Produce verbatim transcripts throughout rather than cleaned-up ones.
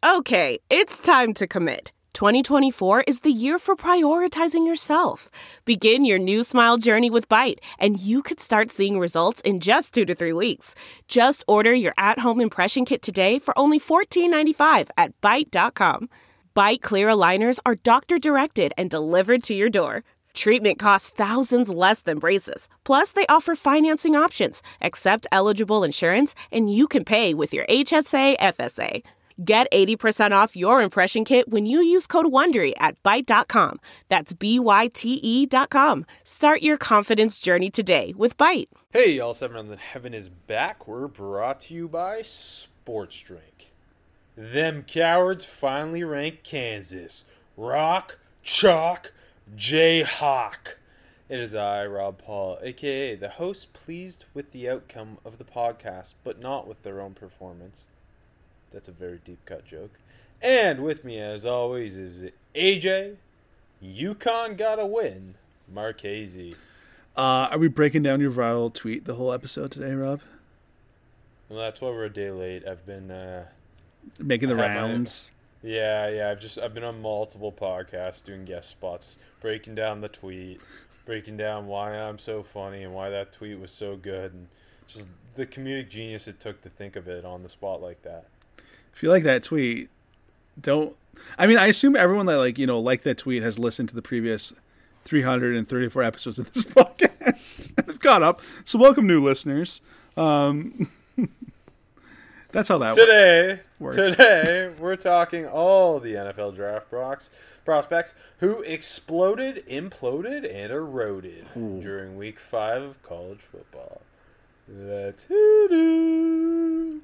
Okay, it's time to commit. twenty twenty-four is the year for prioritizing yourself. Begin your new smile journey with Byte, and you could start seeing results in just two to three weeks. Just order your at-home impression kit today for only fourteen ninety-five at byte dot com. Byte clear aligners are doctor-directed and delivered to your door. Treatment costs thousands less than braces. Plus, they offer financing options, accept eligible insurance, and you can pay with your H S A F S A. Get eighty percent off your impression kit when you use code WONDERY at byte dot com. That's B Y T E dot com. Start your confidence journey today with Byte. Hey, y'all, Seven Rounds in Heaven is back. We're brought to you by Sports Drink. Them cowards finally ranked Kansas. Rock, chalk, Jayhawk. It is I, Rob Paul, a k a the host, pleased with the outcome of the podcast, but not with their own performance. That's a very deep cut joke. And with me, as always, is A J. UConn gotta win. Marchese. Uh, are we breaking down your viral tweet the whole episode today, Rob? Well, that's why we're a day late. I've been uh, making the rounds. My, yeah, yeah. I've just I've been on multiple podcasts doing guest spots, breaking down the tweet, breaking down why I'm so funny and why that tweet was so good, and just the comedic genius it took to think of it on the spot like that. If you like that tweet, don't... I mean, I assume everyone that, like, you know, liked that tweet has listened to the previous three hundred thirty-four episodes of this podcast and have caught up. So welcome, new listeners. Um, that's how that today, works. Today, we're talking all the N F L draft procs, prospects who exploded, imploded, and eroded Ooh. during week five of college football. Let's hit it.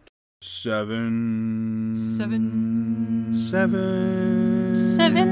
Seven. Seven. Seven. Seven.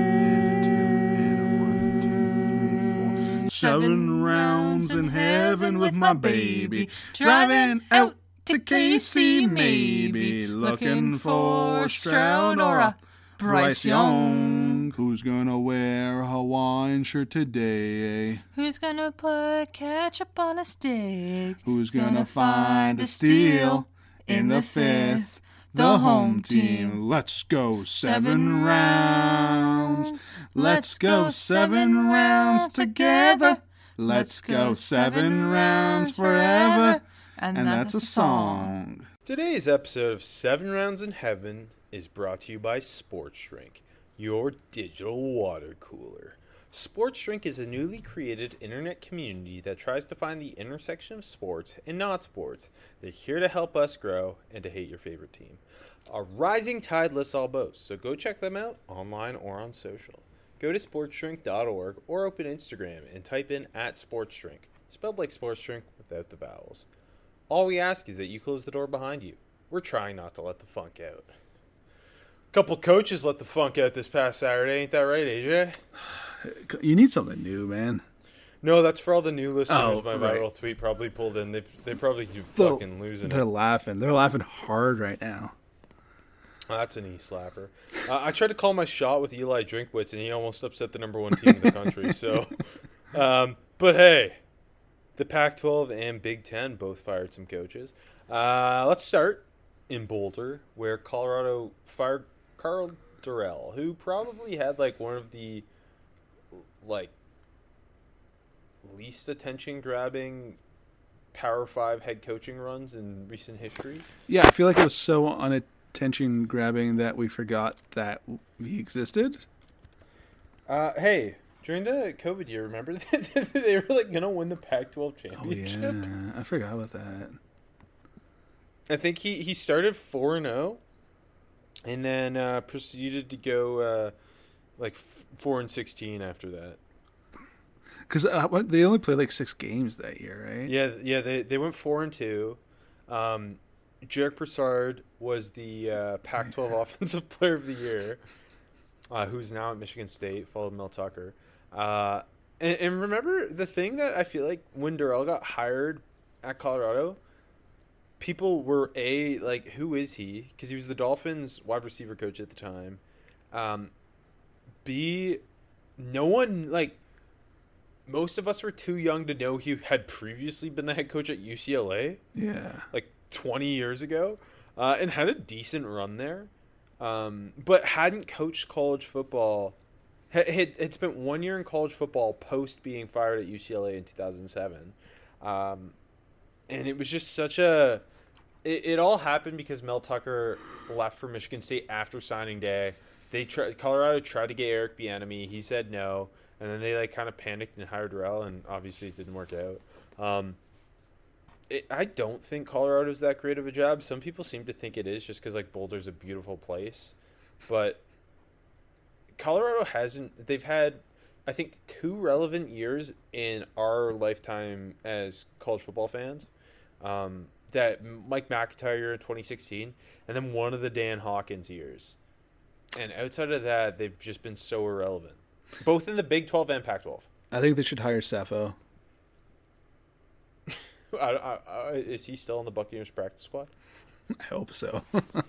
Seven rounds in heaven with my baby. Driving out to K C maybe. Looking for Stroud or a Bryce Young. Who's gonna wear a Hawaiian shirt today? Who's gonna put ketchup on a stick? Who's gonna, gonna find a steal? In the fifth, the home team. Let's go seven rounds. Let's go seven rounds together. Let's go seven rounds forever. And, and that's a song. Today's episode of Seven Rounds in Heaven is brought to you by Sports Drink, your digital water cooler. Sports Drink is a newly created internet community that tries to find the intersection of sports and not sports. They're here to help us grow and to hate your favorite team. A rising tide lifts all boats, so go check them out online or on social. Go to sports drink dot org or open Instagram and type in at sportsdrink, spelled like sports drink without the vowels. All we ask is that you close the door behind you. We're trying not to let the funk out. A couple coaches let the funk out this past Saturday, ain't that right, A J? You need something new, man. No, that's for all the new listeners. Oh, my right. viral tweet probably pulled in. They they probably keep they're, fucking losing they're it. They're laughing. They're laughing hard right now. Oh, that's an e-slapper. Uh, I tried to call my shot with Eli Drinkwitz, and he almost upset the number one team in the country. So, um, but hey, the Pac twelve and Big Ten both fired some coaches. Uh, let's start in Boulder, where Colorado fired Karl Dorrell, who probably had like one of the like least attention grabbing Power Five head coaching runs in recent history. Yeah, I feel like it was so unattention grabbing that we forgot that he existed. Uh, hey, during the COVID year, remember they were like gonna win the Pac twelve championship? Oh, yeah, I forgot about that. I think he, he started four and zero, and then uh, proceeded to go uh, like four and sixteen after that. Because uh, they only played like six games that year, right? Yeah, yeah. They they went four and two. Um, Jarek Broussard was the uh, Pac twelve Offensive Player of the Year, uh, who's now at Michigan State, followed Mel Tucker. Uh, and, and remember the thing that I feel like when Dorrell got hired at Colorado, people were a like, who is he? Because he was the Dolphins wide receiver coach at the time. Um, B, no one like. Most of us were too young to know he had previously been the head coach at U C L A. Yeah. Like twenty years ago. Uh, and had a decent run there. um, but hadn't coached college football. Had, had, had spent one year in college football post being fired at U C L A in two thousand seven. Um, and it was just such a... It, it all happened because Mel Tucker left for Michigan State after signing day. They tried, Colorado tried to get Eric Bieniemy. He said no. And then they like kind of panicked and hired Rel, and obviously it didn't work out. Um, it, I don't think Colorado's that great of a job. Some people seem to think it is just because like Boulder's a beautiful place. But Colorado hasn't – they've had, I think, two relevant years in our lifetime as college football fans. Um, that Mike McIntyre in twenty sixteen, and then one of the Dan Hawkins years. And outside of that, they've just been so irrelevant. Both in the Big twelve and Pac twelve. I think they should hire Sefo. I, I, I, is he still in the Buccaneers practice squad? I hope so.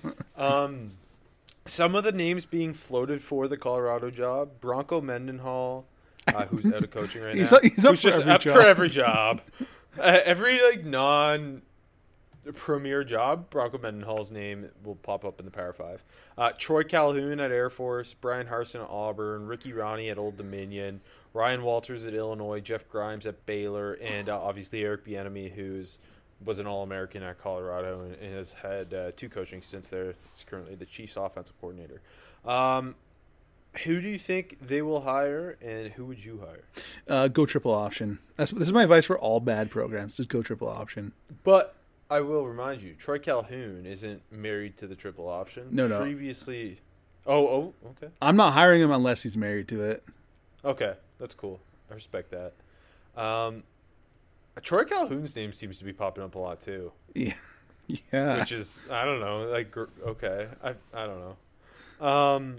um, some of the names being floated for the Colorado job: Bronco Mendenhall, uh, who's out of coaching right he's now. Up, he's up who's for just every up job. for every job. uh, every like non. premier job, Bronco Mendenhall's name will pop up in the Power Five. Uh, Troy Calhoun at Air Force, Brian Harsin at Auburn, Ricky Ronnie at Old Dominion, Ryan Walters at Illinois, Jeff Grimes at Baylor, and uh, obviously Eric Bieniemy, who's was an All-American at Colorado and, and has had uh, two coaching stints there. He's currently the Chiefs' offensive coordinator. Um, who do you think they will hire, and who would you hire? Uh, go triple option. That's this is my advice for all bad programs. Just go triple option. But I will remind you, Troy Calhoun isn't married to the triple option. No, no. Previously, oh, oh, okay, I'm not hiring him unless he's married to it. okay, that's cool. I respect that. Um, Troy Calhoun's name seems to be popping up a lot too. Yeah, yeah. Which is I don't know, like okay, I I don't know. Um,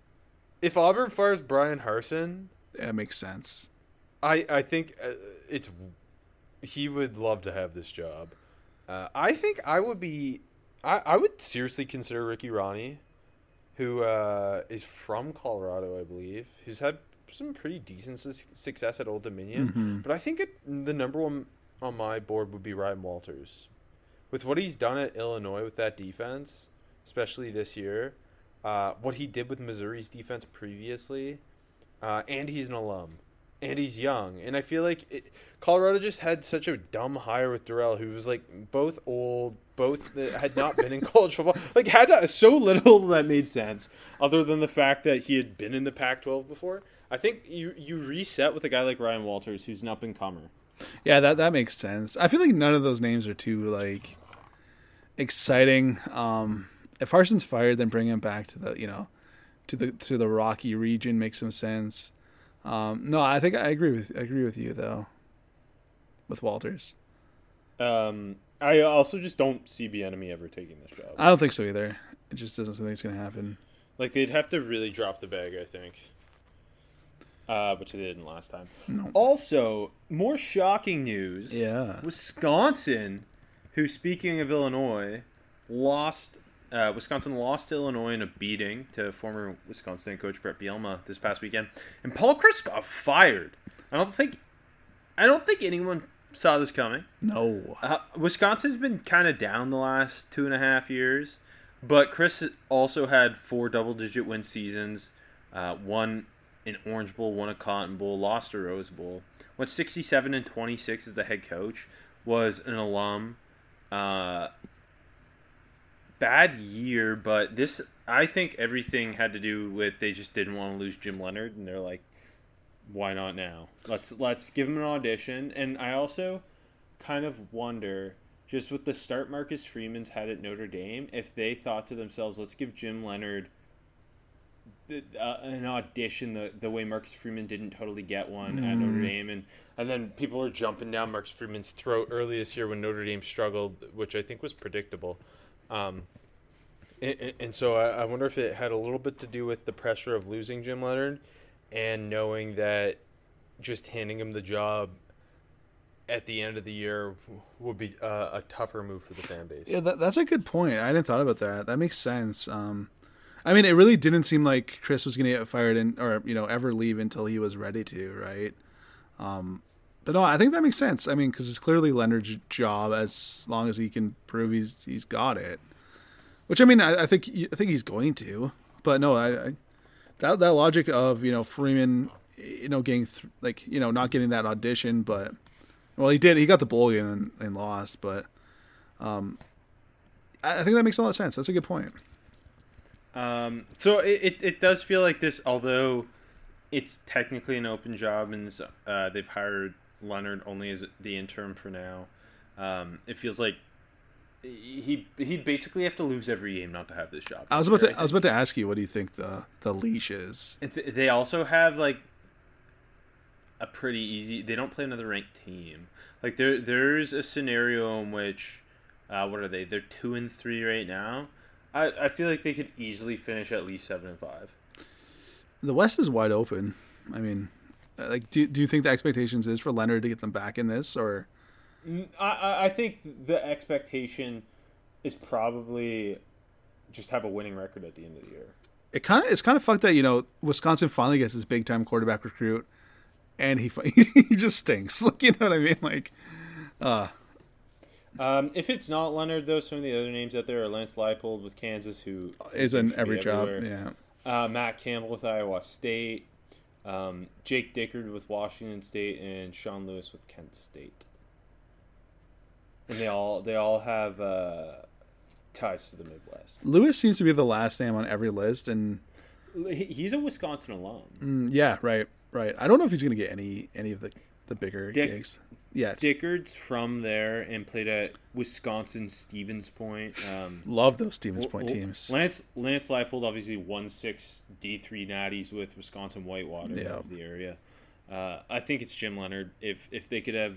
if Auburn fires Brian Harsin, That makes sense. I I think uh, it's he would love to have this job. Uh, I think I would be I, I would seriously consider Ricky Ronnie, who uh, is from Colorado, I believe. He's had some pretty decent su- success at Old Dominion. Mm-hmm. But I think it, the number one on my board would be Ryan Walters. With what he's done at Illinois with that defense, especially this year, uh, what he did with Missouri's defense previously, uh, and he's an alum. And he's young. And I feel like it, Colorado just had such a dumb hire with Durrell, who was like both old, both that had not been in college football. Like had to, so little that made sense other than the fact that he had been in the Pac twelve before. I think you, you reset with a guy like Ryan Walters, who's an up-and-comer. Yeah, that that makes sense. I feel like none of those names are too like exciting. Um, if Harsin's fired, then bring him back to the you know to the to the Rocky region makes some sense. Um, no, I think I agree with I agree with you though. With Walters, Um, I also just don't see Bieniemy ever taking this job. I don't think so either. It just doesn't seem like it's gonna happen. Like they'd have to really drop the bag, I think. Uh, which they didn't last time. No. Also, more shocking news. Yeah. Wisconsin, who, speaking of Illinois, lost. Uh, Wisconsin lost to Illinois in a beating to former Wisconsin coach Brett Bielema this past weekend, and Paul Chryst got fired. I don't think, I don't think anyone saw this coming. No. Uh, Wisconsin's been kind of down the last two and a half years, but Chryst also had four double-digit win seasons, uh, one an Orange Bowl, won a Cotton Bowl, lost a Rose Bowl. Went sixty-seven and twenty-six as the head coach. Was an alum. Uh, bad year, but this I think everything had to do with they just didn't want to lose Jim Leonard, and they're like, why not now? Let's let's give him an audition. And I also kind of wonder, just with the start Marcus Freeman's had at Notre Dame, if they thought to themselves, let's give Jim Leonard Uh, an audition the the way Marcus Freeman didn't totally get one mm. at Notre Dame, and and then people are jumping down Marcus Freeman's throat early this year when Notre Dame struggled, which I think was predictable. Um, and, and so I, I wonder if it had a little bit to do with the pressure of losing Jim Leonard and knowing that just handing him the job at the end of the year would be uh, a tougher move for the fan base. Yeah, that, that's a good point. I hadn't thought about that. That makes sense. Um, I mean, it really didn't seem like Chryst was going to get fired in, or you know, ever leave until he was ready to, right? Um, but no, I think that makes sense. I mean, because it's clearly Leonard's job as long as he can prove he's he's got it. Which I mean, I, I think I think he's going to, but no, I, I that that logic of you know Freeman, you know, getting th- like you know not getting that audition, but well, he did. He got the bowl game and, and lost, but um, I, I think that makes a lot of sense. That's a good point. Um, so it, it, it does feel like this, although it's technically an open job and uh, they've hired Leonard only as the interim for now. Um, it feels like he he'd basically have to lose every game not to have this job. I was about to I was about to ask you, what do you think the the leash is? They also have like a pretty easy. They don't play another ranked team. Like there there's a scenario in which, uh, what are they? They're two and three right now. I, I feel like they could easily finish at least seven and five. The West is wide open. I mean, like, do do you think the expectations is for Leonard to get them back in this, or? I I think the expectation is probably just have a winning record at the end of the year. It kind of it's kind of fucked that you know Wisconsin finally gets his big time quarterback recruit, and he he just stinks. Like, you know what I mean? Like, uh Um, if it's not Leonard, though, some of the other names out there are Lance Leipold with Kansas, who is in every job. everywhere. Yeah. Uh, Matt Campbell with Iowa State, um, Jake Dickard with Washington State, and Sean Lewis with Kent State. And they all they all have uh, ties to the Midwest. Lewis seems to be the last name on every list, and he's a Wisconsin alum. Mm, yeah, right, right. I don't know if he's going to get any any of the the bigger Dick, gigs. Yeah, Dickard's from there and played at Wisconsin Stevens Point. Um, Love those Stevens Point teams. Lance Lance Leipold obviously won six D three natties with Wisconsin Whitewater. Yeah. That was the area. Uh, I think it's Jim Leonard. If if they could have,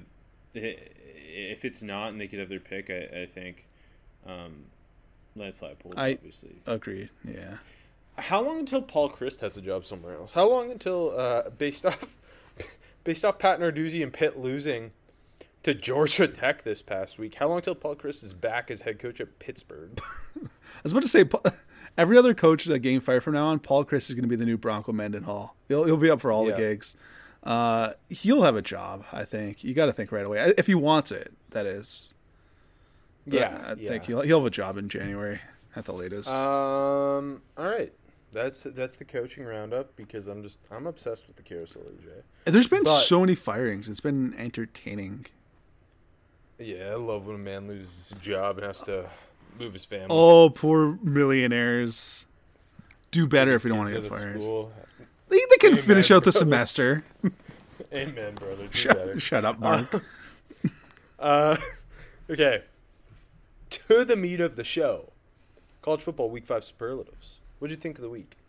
if it's not and they could have their pick, I, I think um, Lance Leipold. I obviously agree. Yeah. How long until Paul Christ has a job somewhere else? How long until uh, based off based off Pat Narduzzi and Pitt losing to Georgia Tech this past week? How long until Paul Christ is back as head coach at Pittsburgh? I was about to say, every other coach that getting fired from now on, Paul Christ is going to be the new Bronco Mendenhall. He'll he'll be up for all Yeah. the gigs. Uh, he'll have a job, I think. You got to think right away if he wants it. That is. But Yeah, I yeah. think he'll he'll have a job in January at the latest. Um. All right. That's that's the coaching roundup because I'm just I'm obsessed with the Carousel A J. There's been but- so many firings. It's been entertaining. Yeah, I love when a man loses his job and has to move his family. Oh, poor millionaires. Do better if you don't want to Kids get out of fired. school. They, they can Amen, finish out the brother. semester. Amen, brother. Do better. Shut, shut up, Mark. Uh, okay. To the meat of the show. College football week five superlatives. What did you think of the week?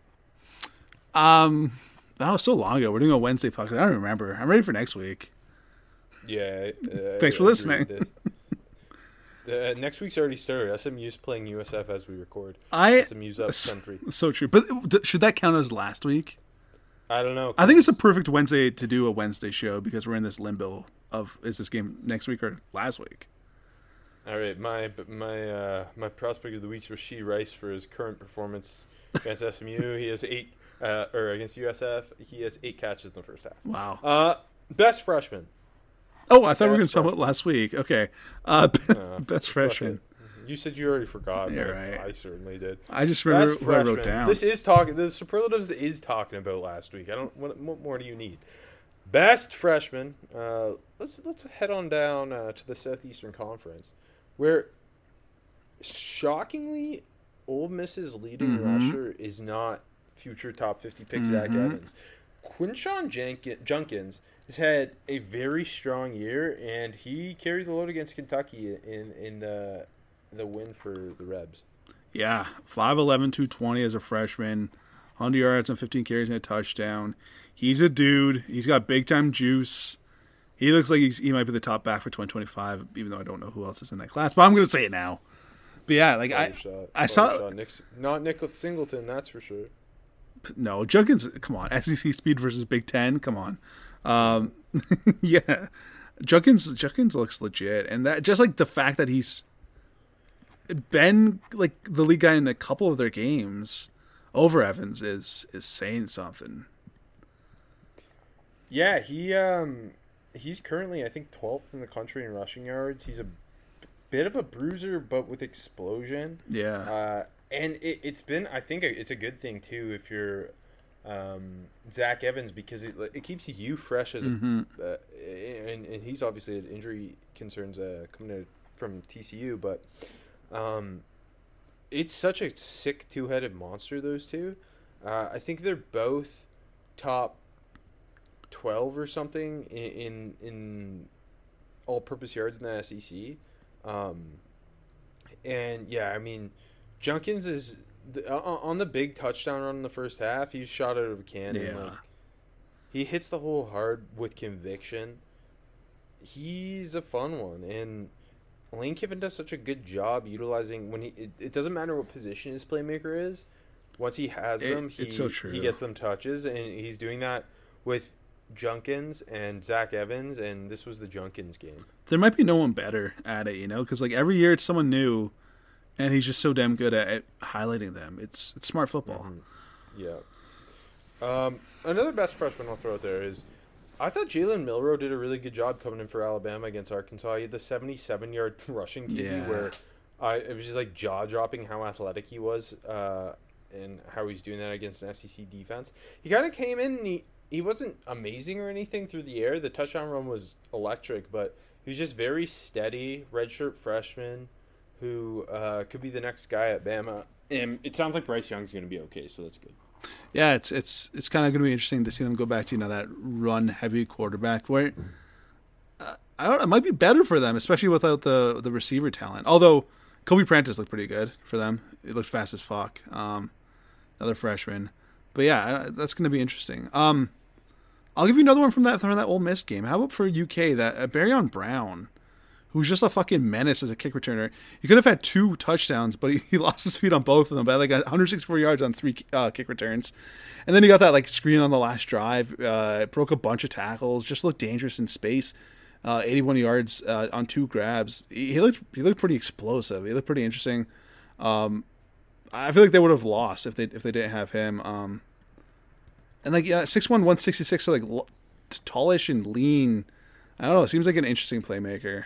um, that was so long ago. We're doing a Wednesday podcast. I don't remember. I'm ready for next week. Yeah. Uh, Thanks for I agree listening. with this. uh, next week's already started. S M U's playing U S F as we record. I S M U's up ten three. So true. But d- should that count as last week? I don't know. I think it's a perfect Wednesday to do a Wednesday show because we're in this limbo of is this game next week or last week? All right, my my uh, my prospect of the week is Rashee Rice for his current performance against S M U. He has eight, uh, or against U S F, he has eight catches in the first half. Wow. Uh, best freshman. Oh, I thought we were going best to talk about last week. Okay. Uh, Uh, best freshman. You said you already forgot. You're but right. I certainly did. I just remember Best what I wrote freshman. down. This is talking. The superlatives is talking about last week. I don't. What, what more do you need? Best freshman. Uh, let's let's head on down uh, to the Southeastern Conference, where shockingly, Ole Miss's leading Mhm. rusher is not future top fifty pick Zach Mhm. Evans. Quinshawn Jenkin- Junkins has had a very strong year, and he carried the load against Kentucky in in the the win for the Rebs. Yeah, five eleven, two twenty as a freshman, one hundred yards and fifteen carries and a touchdown. He's a dude. He's got big-time juice. He looks like he's, he might be the top back for twenty twenty-five, even though I don't know who else is in that class. But I'm going to say it now. But yeah, like I, Shot, I saw shot. Nick's, not Nick Singleton, that's for sure. no Junkins. Come on, S E C speed versus Big Ten. Come on, um, yeah, Junkins. Junkins looks legit, and that just like the fact that he's been like the league guy in a couple of their games over Evans is is saying something. Yeah, he um he's currently I think twelfth in the country in rushing yards. He's a bit of a bruiser, but with explosion. Yeah. Uh, and it, it's been, I think it's a good thing, too, if you're um, Zach Evans, because it, it keeps you fresh as a, Mm-hmm. uh, and, and he's obviously had injury concerns uh, coming to, from T C U, but um, it's such a sick two-headed monster, those two. Uh, I think they're both top twelve or something in in, in all-purpose yards in the S E C. Um, and, yeah, I mean, Junkins is the, uh, on the big touchdown run in the first half. He's shot out of a cannon. Yeah. Like, he hits the hole hard with conviction. He's a fun one. And Lane Kiffin does such a good job utilizing when he. It, it doesn't matter what position his playmaker is. Once he has It- them, he, it's so true. he gets them touches. And he's doing that with Junkins and Zach Evans. And this was the Junkins game. There might be no one better at it, you know, because like every year it's someone new, and he's just so damn good at, at highlighting them. It's it's smart football. Mm-hmm. Yeah. Um, another best freshman I'll throw out there is, I thought Jalen Milroe did a really good job coming in for Alabama against Arkansas. He had the seventy-seven yard rushing T D Yeah. where I it was just like jaw dropping how athletic he was, uh, and how he's doing that against an S E C defense. He kind of came in and he, he wasn't amazing or anything through the air. The touchdown run was electric, but he was just very steady, redshirt freshman who uh, could be the next guy at Bama. And it sounds like Bryce Young's going to be okay, so that's good. Yeah, it's it's it's kind of going to be interesting to see them go back to, you know, that run heavy quarterback where uh, I don't know, it might be better for them, especially without the the receiver talent. Although Kobe Prentice looked pretty good for them. He looked fast as fuck. Um, another freshman, but yeah, that's going to be interesting. Um, I'll give you another one from that from that Ole Miss game. How about for U K that uh, Barryon Brown, who's just a fucking menace as a kick returner. He could have had two touchdowns, but he, he lost his feet on both of them by like one hundred sixty-four yards on three uh, kick returns. And then he got that like screen on the last drive, uh, broke a bunch of tackles, just looked dangerous in space. Uh, eighty-one yards uh, on two grabs. He, he looked he looked pretty explosive. He looked pretty interesting. Um, I feel like they would have lost if they if they didn't have him. Um, and like yeah, six one, one sixty-six, so like l- tallish and lean. I don't know. Seems like an interesting playmaker.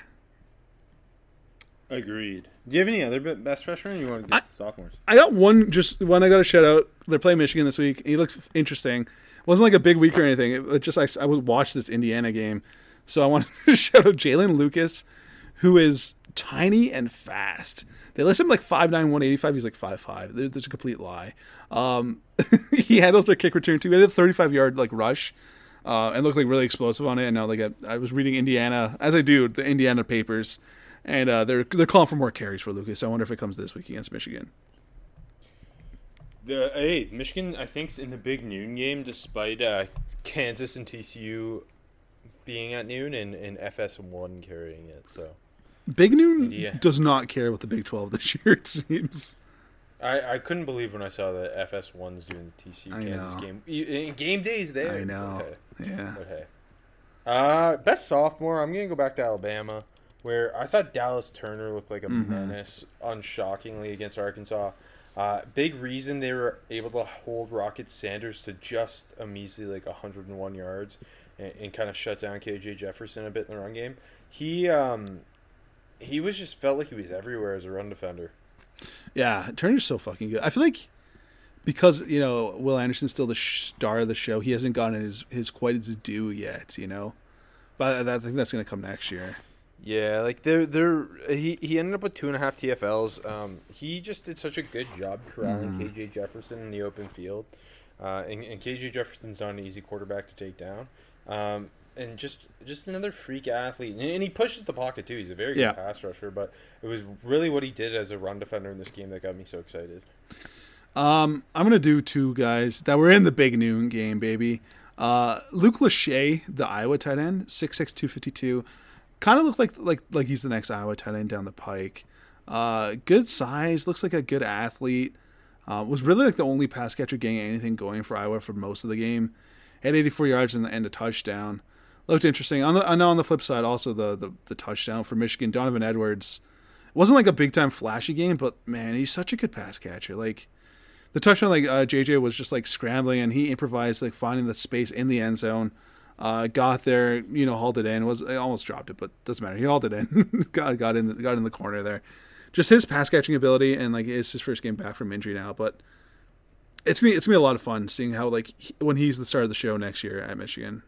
Agreed. Do you have any other best freshmen? Or you want to get sophomores? I got one, just one I got to shout out. They're playing Michigan this week. He looks interesting. It wasn't like a big week or anything. It, it just I, I would watch this Indiana game, so I wanted to shout out Jalen Lucas, who is tiny and fast. They list him like five nine, one eighty-five. He's like five five. There's a complete lie. Um, he handles their kick return too. He had a thirty-five yard like rush, uh, and looked like really explosive on it. And now like I, I was reading Indiana, as I do, the Indiana papers. And uh, they're they're calling for more carries for Lucas. I wonder if it comes this week against Michigan. The hey, Michigan, I think, is in the big noon game, despite uh, Kansas and T C U being at noon and, and F S one carrying it. So Big Noon yeah. does not care about the Big twelve this year, it seems. I, I couldn't believe when I saw that F S one's doing the T C U I Kansas know. game. E- Game day's there. I know. Okay. Yeah. But hey. Uh, best sophomore, I'm going to go back to Alabama, where I thought Dallas Turner looked like a Mhm. menace, unshockingly, against Arkansas. Uh, big reason they were able to hold Rocket Sanders to just a measly like one hundred one yards and, and kind of shut down K J Jefferson a bit in the run game. He um, he was just felt like he was everywhere as a run defender. Yeah, Turner's so fucking good. I feel like because, you know, Will Anderson's still the sh- star of the show, he hasn't gotten his, his quite his due yet, you know? But I think that's going to come next year. Yeah, like they're they're he, he ended up with two and a half T F Ls. Um, he just did such a good job corralling Mhm. K J Jefferson in the open field, uh, and, and K J Jefferson's not an easy quarterback to take down. Um, and just just another freak athlete, and, and he pushes the pocket too. He's a very good Yeah. pass rusher, but it was really what he did as a run defender in this game that got me so excited. Um, I'm going to do two guys that were in the Big Noon game, baby. Uh, Luke Lachey, the Iowa tight end, six six, two fifty-two. Kind of looked like like like he's the next Iowa tight end down the pike. Uh, good size, looks like a good athlete. Uh, was really like the only pass catcher getting anything going for Iowa for most of the game. Had eighty-four yards and, and a touchdown. Looked interesting. On the, I know on the flip side, also the, the the touchdown for Michigan, Donovan Edwards. It wasn't like a big time flashy game, but man, he's such a good pass catcher. Like the touchdown, like uh, J J was just like scrambling and he improvised, like finding the space in the end zone. Uh, got there, you know, hauled it in. Was I almost dropped it, but doesn't matter. He hauled it in. got got in got in the corner there. Just his pass catching ability, and like it's his first game back from injury now, but it's gonna be, it's gonna be a lot of fun seeing how like he, when he's the star of the show next year at Michigan.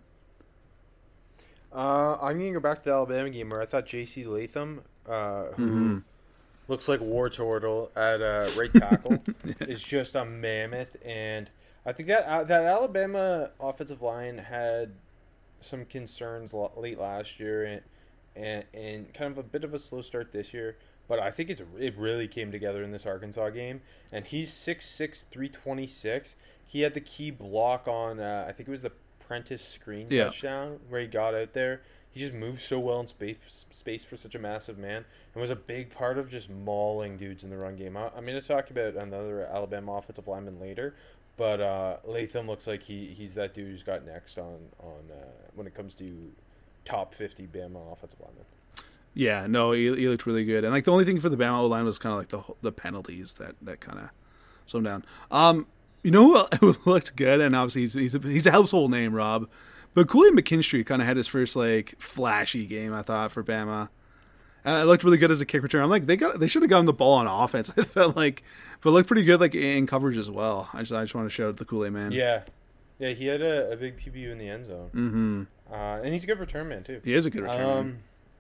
Uh, I'm gonna go back to the Alabama game where I thought J C Latham, uh, who Mm-hmm. looks like War Turtle at uh, right tackle, is just a mammoth, and I think that uh, that Alabama offensive line had some concerns l- late last year, and, and and kind of a bit of a slow start this year. But I think it's it really came together in this Arkansas game, and he's six six, three twenty-six. He had the key block on uh, I think it was the Prentice screen Yeah. touchdown where he got out there. He just moved so well in space space for such a massive man, and was a big part of just mauling dudes in the run game. I, I'm going to talk about another Alabama offensive lineman later, but uh, Latham looks like he, he's that dude who's got next on on uh, when it comes to top fifty Bama offensive linemen. Yeah, no, he, he looked really good, and like the only thing for the Bama O line was kind of like the the penalties that, that kind of slowed him down. Um, you know who looked good, and obviously he's he's a, he's a household name, Rob, but Kool-Aid McKinstry kind of had his first like flashy game, I thought, for Bama. Uh, it looked really good as a kick return. I'm like they got they should have gotten the ball on offense. I felt like, but it looked pretty good like in coverage as well. I just I just want to shout out the Kool-Aid man. Yeah, yeah, he had a, a big P B U in the end zone, Mm-hmm. uh, and he's a good return man too. He is a good return. Um,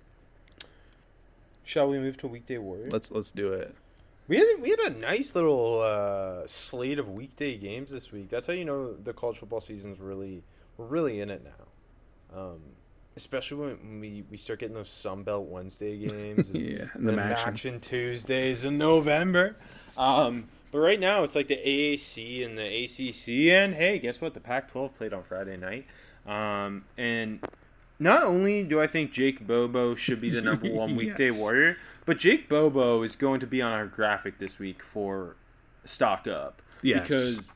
shall we move to Weekday Warrior? let's let's do it. We had we had a nice little uh, slate of weekday games this week. That's how you know the college football season's really we're really in it now. Um, especially when we, we start getting those Sunbelt Wednesday games and, Yeah, and and the the Maction. Maction Tuesdays in November. Um, but right now it's like the A A C and the A C C, and hey, guess what? The Pac twelve played on Friday night. Um, and not only do I think Jake Bobo should be the number one weekday Yes. warrior, but Jake Bobo is going to be on our graphic this week for Stock Up. Yes. Because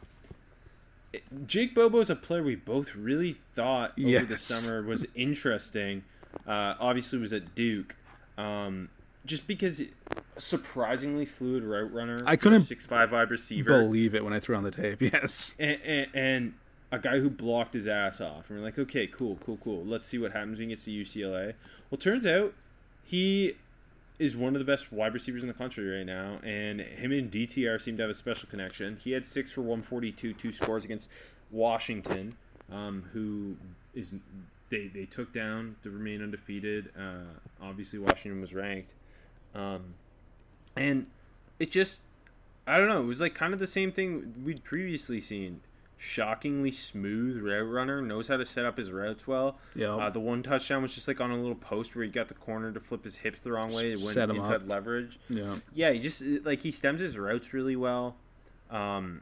Jake Bobo is a player we both really thought over the Yes. summer was interesting. Uh, obviously was at Duke. Um, just because surprisingly fluid route runner. I couldn't six five wide receiver. Believe it when I threw on the tape. Yes. And, and, and a guy who blocked his ass off. And we're like, okay, cool, cool, cool. Let's see what happens when he gets to U C L A. Well, turns out he is one of the best wide receivers in the country right now. And him and D T R seem to have a special connection. He had six for one forty-two, two scores against Washington, um, who is they, they took down to remain undefeated. Uh, obviously, Washington was ranked. Um, and it just, I don't know, it was like kind of the same thing we'd previously seen. Shockingly smooth route runner, knows how to set up his routes well. Yeah. Uh, the one touchdown was just like on a little post where he got the corner to flip his hips the wrong way. It went Set him inside up. leverage. Yeah. Yeah, he just like he stems his routes really well, um,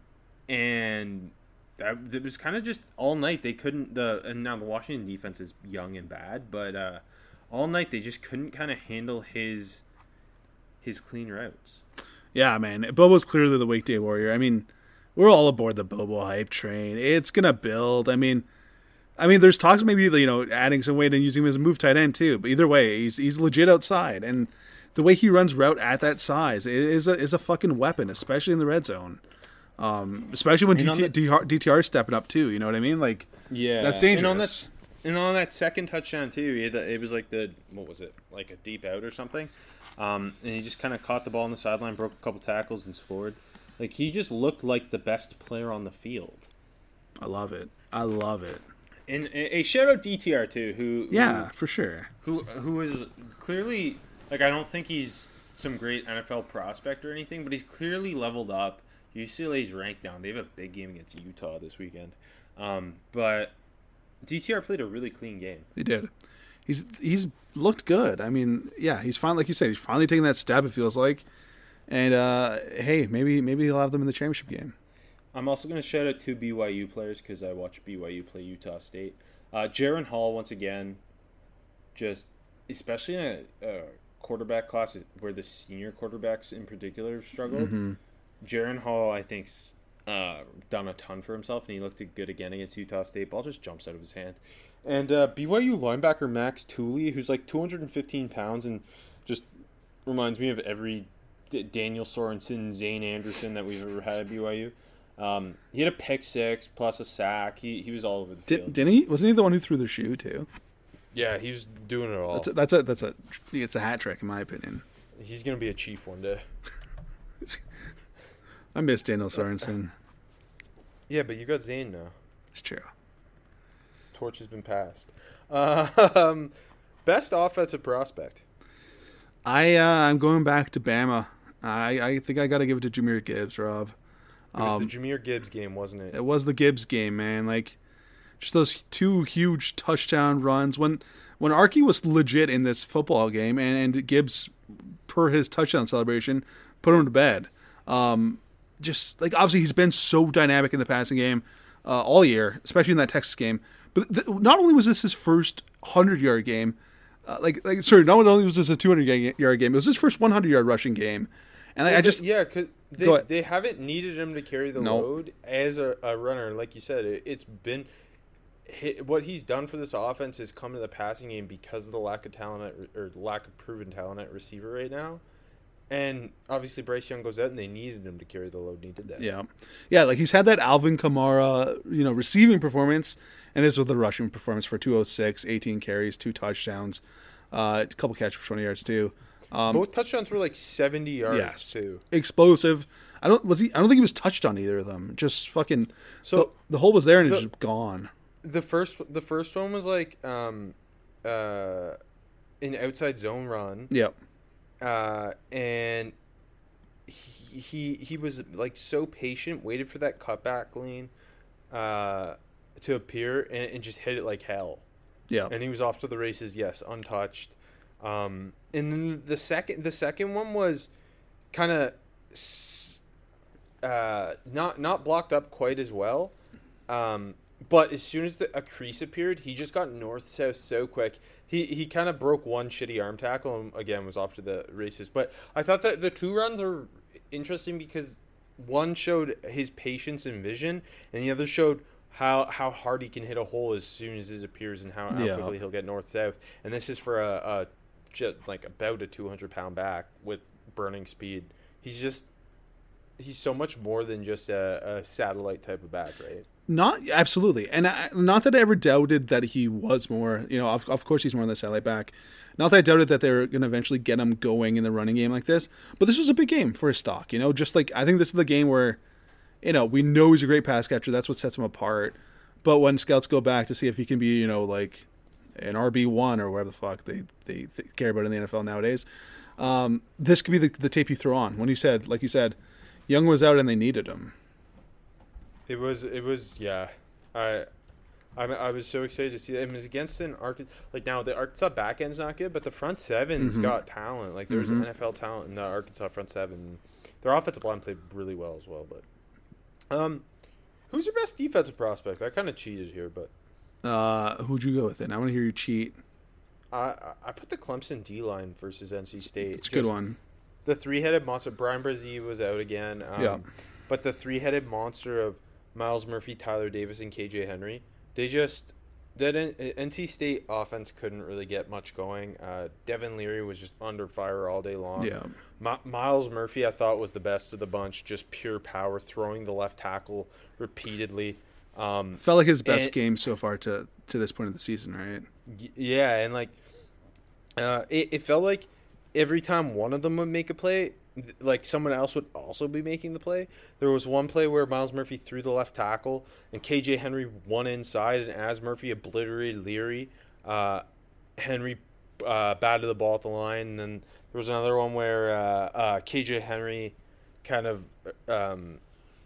and that it was kind of just all night they couldn't the and now the Washington defense is young and bad, but uh, all night they just couldn't kind of handle his his clean routes. Yeah, man. Bobo's clearly the weekday warrior. I mean, we're all aboard the Bobo hype train. It's gonna build. I mean, I mean, there's talks maybe you know adding some weight and using him as a move tight end too. But either way, he's he's legit outside, and the way he runs route at that size is a is a fucking weapon, especially in the red zone. Um, especially when And on D T, D T R is stepping up too. You know what I mean? Like, Yeah, that's And on dangerous. that, and on that second touchdown too, he had the, it was like the what was it, like a deep out or something, um, and he just kind of caught the ball on the sideline, broke a couple tackles, and scored. Like he just looked like the best player on the field. I love it. I love it. And a, a shout out D T R too, who Yeah, for sure. who who is clearly like I don't think he's some great N F L prospect or anything, but he's clearly leveled up. U C L A's ranked down. They have a big game against Utah this weekend. Um, but D T R played a really clean game. He did. He's he's looked good. I mean, yeah, he's finally, like you said, he's finally taking that step. It feels like, and uh, hey, maybe maybe he'll have them in the championship game. I'm also going to shout out two B Y U players because I watched B Y U play Utah State. Uh, Jaron Hall once again, just especially in a, a quarterback class where the senior quarterbacks in particular have struggled. Mm-hmm. Jaron Hall, I think's uh, done a ton for himself, and he looked good again against Utah State. Ball just jumps out of his hand. And uh, B Y U linebacker Max Tooley, who's like two hundred fifteen pounds and just reminds me of every D- Daniel Sorensen, Zane Anderson that we've ever had at B Y U. Um, he had a pick six plus a sack. He he was all over the Did, field. didn't he? Wasn't he the one who threw the shoe too? Yeah, he was doing it all. That's a, that's a that's a it's a hat trick in my opinion. He's gonna be a Chief one day. I miss Daniel Sorensen. Yeah, but you got Zane now. It's true. Torch has been passed. Um, best offensive prospect. I uh, I'm going back to Bama. I I think I got to give it to Jahmyr Gibbs, Rob. It was Um, the Jahmyr Gibbs game, wasn't it? It was the Gibbs game, man. Like, just those two huge touchdown runs. When when Archie was legit in this football game, and, and Gibbs, per his touchdown celebration, put him to bed. Um, just like obviously he's been so dynamic in the passing game uh, all year, especially in that Texas game. But th- not only was this his first hundred yard game, uh, like like sorry, not only was this a two hundred yard game, it was his first one hundred yard rushing game. And like, I just yeah, because they, they haven't needed him to carry the No. load as a, a runner. Like you said, it, it's been hit, what he's done for this offense is come to the passing game because of the lack of talent at, or lack of proven talent at receiver right now. And obviously Bryce Young goes out, and they needed him to carry the load. And he did that. Yeah, yeah. Like he's had that Alvin Kamara, you know, receiving performance, and this was the rushing performance for two oh six, eighteen carries, two touchdowns, uh, a couple catches for twenty yards too. Um, Both touchdowns were like seventy yards yes, too. Explosive. I don't was he. I don't think he was touched on either of them. Just fucking. So the, the hole was there and the, it's just gone. The first, the first one was like um, uh, an outside zone run. Yep. Uh, and he, he he was like so patient, waited for that cutback lane uh, to appear, and, and just hit it like hell. Yeah. And he was off to the races. Yes, untouched. Um, and then the second the second one was kind of uh, not not blocked up quite as well. Um, but as soon as the, a crease appeared, he just got north south so quick. He he kind of broke one shitty arm tackle and again was off to the races. But I thought that the two runs are interesting because one showed his patience and vision, and the other showed how how hard he can hit a hole as soon as it appears and how, how Yeah. quickly he'll get north south. And this is for a, a just like about a two hundred pound back with burning speed. He's just he's so much more than just a, a satellite type of back, right? Not absolutely, and I, not that I ever doubted that he was more. You know, of, of course he's more than the satellite back. Not that I doubted that they're going to eventually get him going in the running game like this. But this was a big game for his stock. You know, just like I think this is the game where, you know, we know he's a great pass catcher. That's what sets him apart. But when scouts go back to see if he can be, you know, like an R B one or whatever the fuck they they, they care about in the N F L nowadays, um, this could be the, the tape you throw on. When you said, like you said, Young was out and they needed him. It was, it was, yeah. I, I, I was so excited to see that. It was against an Arkansas. Like now, the Arkansas back end's not good, but the front seven's Mm-hmm. got talent. Like there's Mhm. N F L talent in the Arkansas front seven. Their offensive line played really well as well. But, um, who's your best defensive prospect? I kind of cheated here, but Uh, who'd you go with then? I want to hear you cheat. I, I I put the Clemson D line versus N C State. It's a good Just one. The three-headed monster. Brian Brzee was out again. Um, Yeah. But the three-headed monster of Miles Murphy, Tyler Davis, and K J Henry, they just that N- N C State offense couldn't really get much going. Uh, Devin Leary was just under fire all day long. Yeah. My, Miles Murphy, I thought, was the best of the bunch. Just pure power, throwing the left tackle repeatedly. Um, Felt like his best and- game so far to to this point of the season, right? Y- Yeah, and like, uh, it, it felt like every time one of them would make a play, th- like someone else would also be making the play. There was one play where Miles Murphy threw the left tackle, and K J Henry won inside, and as Murphy obliterated Leary, uh, Henry uh, batted the ball at the line. And then there was another one where uh, uh, K J Henry kind of. Um,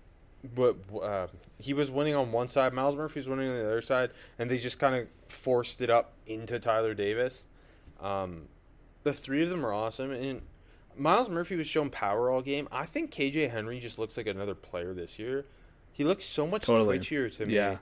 But uh, he was winning on one side, Miles Murphy was winning on the other side, and they just kind of forced it up into Tyler Davis. Um, the three of them are awesome, and Miles Murphy was showing power all game. I think K J Henry just looks like another player this year. He looks so much Totally. twitchier to me. Yeah.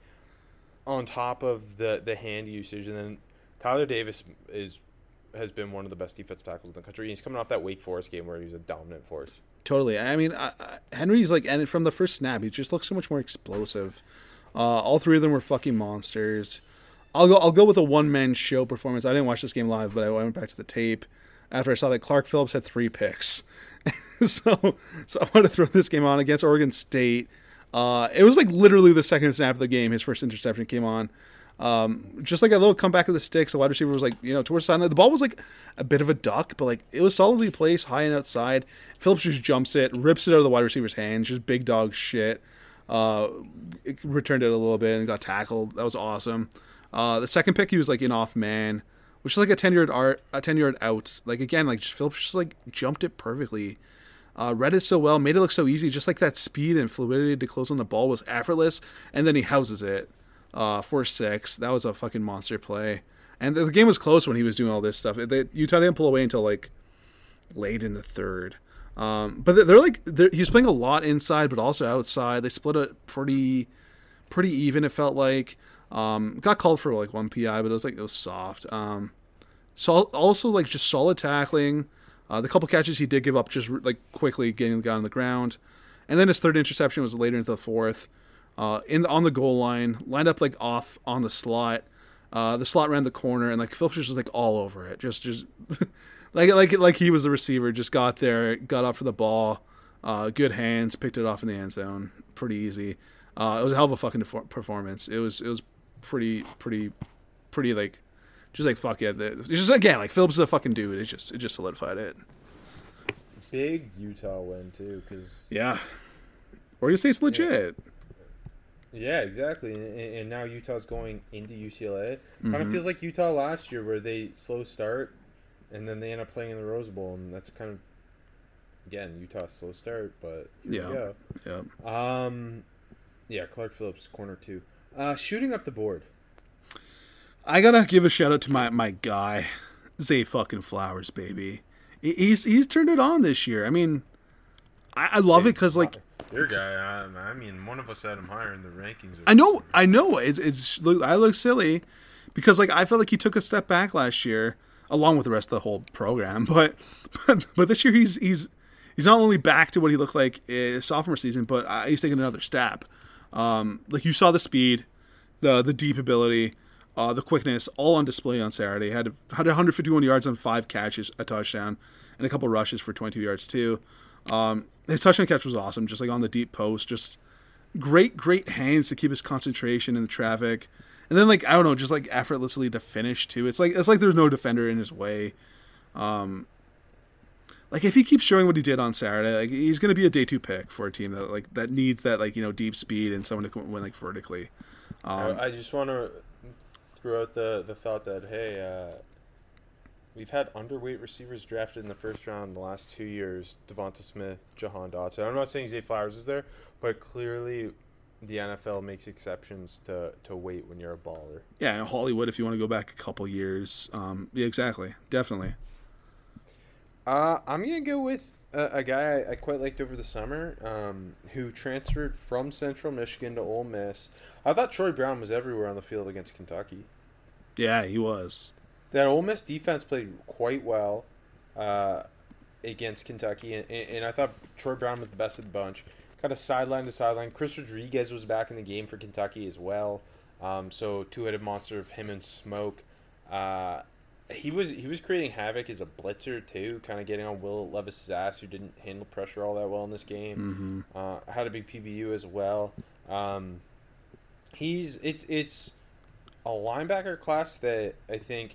On top of the the hand usage, and then Tyler Davis is has been one of the best defensive tackles in the country. He's coming off that Wake Forest game where he was a dominant force. Totally. I mean, I, I, Henry's like, and from the first snap, he just looks so much more explosive. Uh, all three of them were fucking monsters. I'll go. I'll go with a one man show performance. I didn't watch this game live, but I went back to the tape after I saw that Clark Phillips had three picks. so, so I want to throw this game on against Oregon State. Uh, it was like literally the second snap of the game. His first interception came on. Um, just like a little comeback of the sticks. The wide receiver was like, you know, towards the sideline. The ball was like a bit of a duck, but like it was solidly placed high and outside. Phillips just jumps it, rips it out of the wide receiver's hands. Just big dog shit. Uh, it returned it a little bit and got tackled. That was awesome. Uh, the second pick, he was like in off man, which is like a ten yard art, a ten yard out. Like again, like just Phillips just like jumped it perfectly. Uh, read it so well, made it look so easy. Just like that speed and fluidity to close on the ball was effortless. And then he houses it. Uh, for six. That was a fucking monster play. And the, the game was close when he was doing all this stuff. They, Utah didn't pull away until like late in the third. Um, but they're, they're like they're, he was playing a lot inside, but also outside. They split it pretty, pretty even. It felt like um, got called for like one P I, but it was like it was soft. Um, so also like just solid tackling. Uh, the couple catches he did give up just like quickly getting the guy on the ground, and then his third interception was later into the fourth. Uh, in the, on the goal line, lined up like off on the slot. Uh, the slot ran the corner, and like Phillips was just like all over it, just just like like like he was the receiver. Just got there, got up for the ball, uh, good hands, picked it off in the end zone, pretty easy. Uh, it was a hell of a fucking defor- performance. It was it was pretty pretty pretty like just like fuck yeah. The, it's just again like Phillips is a fucking dude. It just it just solidified it. Big Utah win too, because yeah, Oregon State's legit. Yeah. Yeah, exactly. And, and now Utah's going into U C L A. Mm-hmm. Kind of feels like Utah last year, where they slow start, and then they end up playing in the Rose Bowl, and that's kind of again Utah's slow start, but yeah, yeah. Um, yeah, Clark Phillips, corner two, uh, shooting up the board. I gotta give a shout out to my my guy, Zay fucking Flowers, baby. He's he's turned it on this year. I mean, I, I love it because like. Your guy, I, I mean, one of us had him higher in the rankings. I know, I know. It's it's. I look silly because like I felt like he took a step back last year, along with the rest of the whole program. But but, but this year he's he's he's not only back to what he looked like his sophomore season, but uh, he's taking another step. Um, like you saw the speed, the the deep ability, uh, the quickness, all on display on Saturday. Had had one hundred fifty-one yards on five catches, a touchdown, and a couple rushes for twenty-two yards too. Um, his touchdown catch was awesome, just like on the deep post. Just great, great hands to keep his concentration in the traffic, and then like I don't know, just like effortlessly to finish too. It's like it's like there's no defender in his way. Um, like if he keeps showing what he did on Saturday, like he's going to be a day two pick for a team that like that needs that like you know deep speed and someone to win like vertically. Um, I just want to throw out the the thought that hey. Uh, We've had underweight receivers drafted in the first round in the last two years. Devonta Smith, Jahan Dotson. I'm not saying Zay Flowers is there, but clearly the N F L makes exceptions to, to weight when you're a baller. Yeah, and Hollywood, if you want to go back a couple years. Um, yeah, exactly. Definitely. Uh, I'm going to go with a, a guy I, I quite liked over the summer um, who transferred from Central Michigan to Ole Miss. I thought Troy Brown was everywhere on the field against Kentucky. Yeah, he was. That Ole Miss defense played quite well uh, against Kentucky, and, and I thought Troy Brown was the best of the bunch. Kind of sideline to sideline. Chris Rodriguez was back in the game for Kentucky as well. Um, so two-headed monster of him and Smoke. Uh, he was he was creating havoc as a blitzer too, kind of getting on Will Levis's ass, who didn't handle pressure all that well in this game. Mm-hmm. Uh, had a big P B U as well. Um, he's it's it's a linebacker class that I think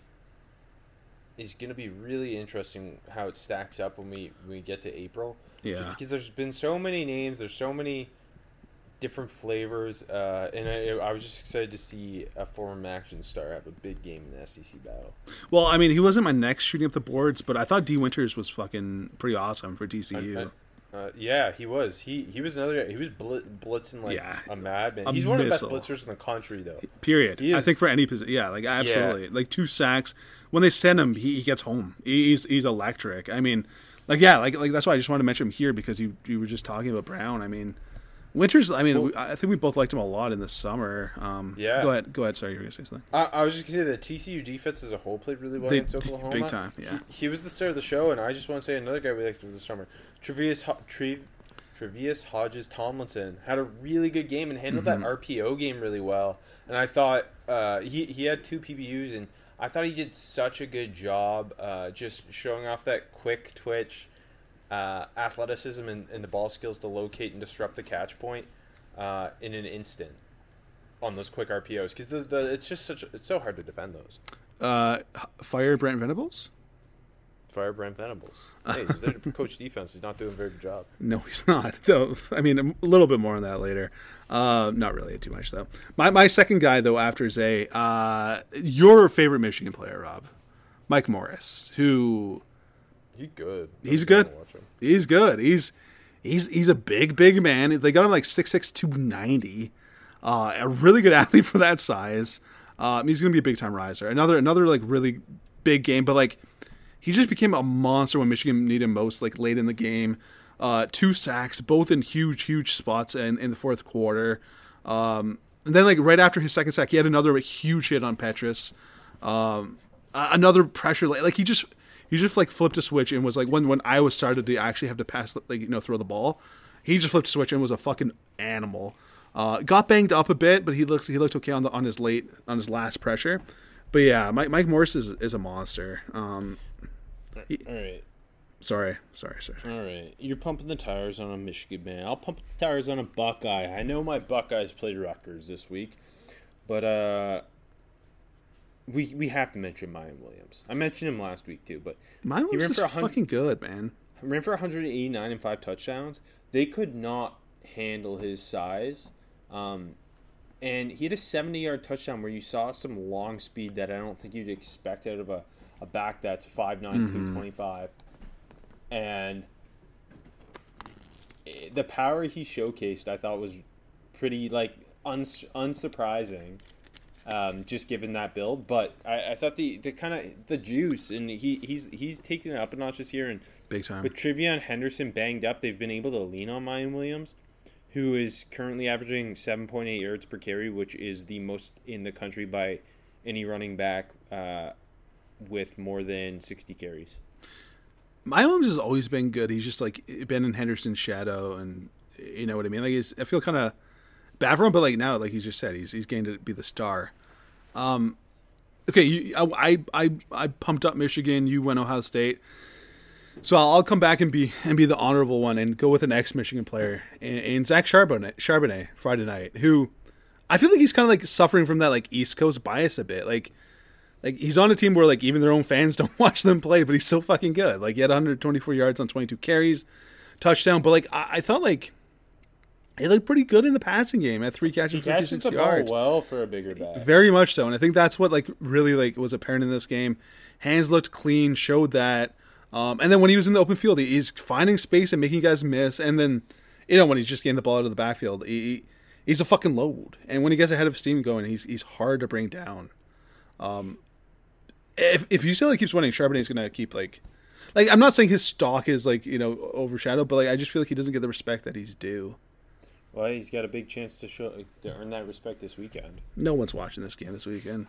is going to be really interesting how it stacks up when we when we get to April. Yeah. Just because there's been so many names, there's so many different flavors, uh, and I, I was just excited to see a former action star have a big game in the S E C battle. Well, I mean, he wasn't my next shooting up the boards, but I thought D. Winters was fucking pretty awesome for T C U. I, I, Uh, yeah, he was. He he was another guy. He was bl- blitzing like Yeah. a madman. A He's one missile. of the best blitzers in the country, though. Period. He I is- think for any position, yeah, like absolutely, like two sacks. When they send him, he, he gets home. He, he's he's electric. I mean, like yeah, like like that's why I just wanted to mention him here because you you were just talking about Brown. I mean, Winters. I mean, Well- we, I think we both liked him a lot in the summer. Um, Yeah. Go ahead. Go ahead. Sorry, you were gonna say something. I, I was just gonna say the T C U defense as a whole played really well They- against Oklahoma. big time, yeah. He, he was the star of the show, and I just want to say another guy we liked over the summer, Trevius Ho- Tre- Trevius Hodges Tomlinson had a really good game and handled Mm-hmm. that R P O game really well. And I thought uh, he he had two P B Us, and I thought he did such a good job uh, just showing off that quick twitch, uh, athleticism, and, and the ball skills to locate and disrupt the catch point. uh, in an instant on those quick R P Os because the, the it's just such a, it's so hard to defend those. Uh, fire Brent Venables. Fire Brent Venables. Hey, he's there to coach defense. He's not doing a very good job. No, he's not. Though I mean, a little bit more on that later. Uh, not really too much though. My my second guy though after Zay, uh, your favorite Michigan player, Rob, Mike Morris, who he's good. He's good. He's good. He's he's he's a big big man. They got him like six six, two ninety. Uh, a really good athlete for that size. Um, he's gonna be a big time riser. Another another like really big game, but like. He just became a monster when Michigan needed him most, like late in the game. Uh, two sacks, both in huge, huge spots in, in the fourth quarter. Um, and then, like right after his second sack, he had another huge hit on Petrus. Um, another pressure, like, like he just he just like flipped a switch and was like when when Iowa started to actually have to pass, like you know, throw the ball, he just flipped a switch and was a fucking animal. Uh, got banged up a bit, but he looked he looked okay on the on his late on his last pressure. But yeah, Mike Mike Morris is is a monster. Um, He, All right. Sorry, sorry, sorry. All right. You're pumping the tires on a Michigan man. I'll pump the tires on a Buckeye. I know my Buckeyes played Rutgers this week, but uh, we we have to mention Mayan Williams. I mentioned him last week too, but Mayan Williams is fucking good, man. Ran for one hundred eighty-nine and five touchdowns. They could not handle his size, um, and he had a seventy-yard touchdown where you saw some long speed that I don't think you'd expect out of a. A back that's five nine, mm-hmm. two twenty-five. And the power he showcased, I thought, was pretty, like, uns- unsurprising, um, just given that build. But I, I thought the, the kind of, the juice, and he he's he's taken it up a notch this year. And big time. With Trevion Henderson banged up, they've been able to lean on Mayan Williams, who is currently averaging seven point eight yards per carry, which is the most in the country by any running back, uh, with more than sixty carries. Mayan Williams has always been good. He's just like been in Henderson's shadow, and you know what I mean. Like he's, I feel kind of bad for him, but like now, like he's just said, he's he's going to be the star. Um, okay, you, I I I pumped up Michigan. You went Ohio State, so I'll, I'll come back and be and be the honorable one and go with an ex-Michigan player and, and Zach Charbonnet, Charbonnet Friday night, who I feel like he's kind of like suffering from that like East Coast bias a bit, like. Like, he's on a team where, like, even their own fans don't watch them play, but he's so fucking good. Like, he had one hundred twenty-four yards on twenty-two carries, touchdown. But, like, I, I thought, like, he looked pretty good in the passing game at three catches, he catches fifty-six the yards. Ball well for a bigger back. Very much so. And I think that's what, like, really, like, was apparent in this game. Hands looked clean, showed that. Um, and then when he was in the open field, he, he's finding space and making guys miss. And then, you know, when he's just getting the ball out of the backfield, he, he's a fucking load. And when he gets ahead of steam going, he's he's hard to bring down. Um If if U C L A keeps winning, Charbonnet's gonna keep like, like I'm not saying his stock is like you know overshadowed, but like I just feel like he doesn't get the respect that he's due. Well, he's got a big chance to show to earn that respect this weekend. No one's watching this game this weekend.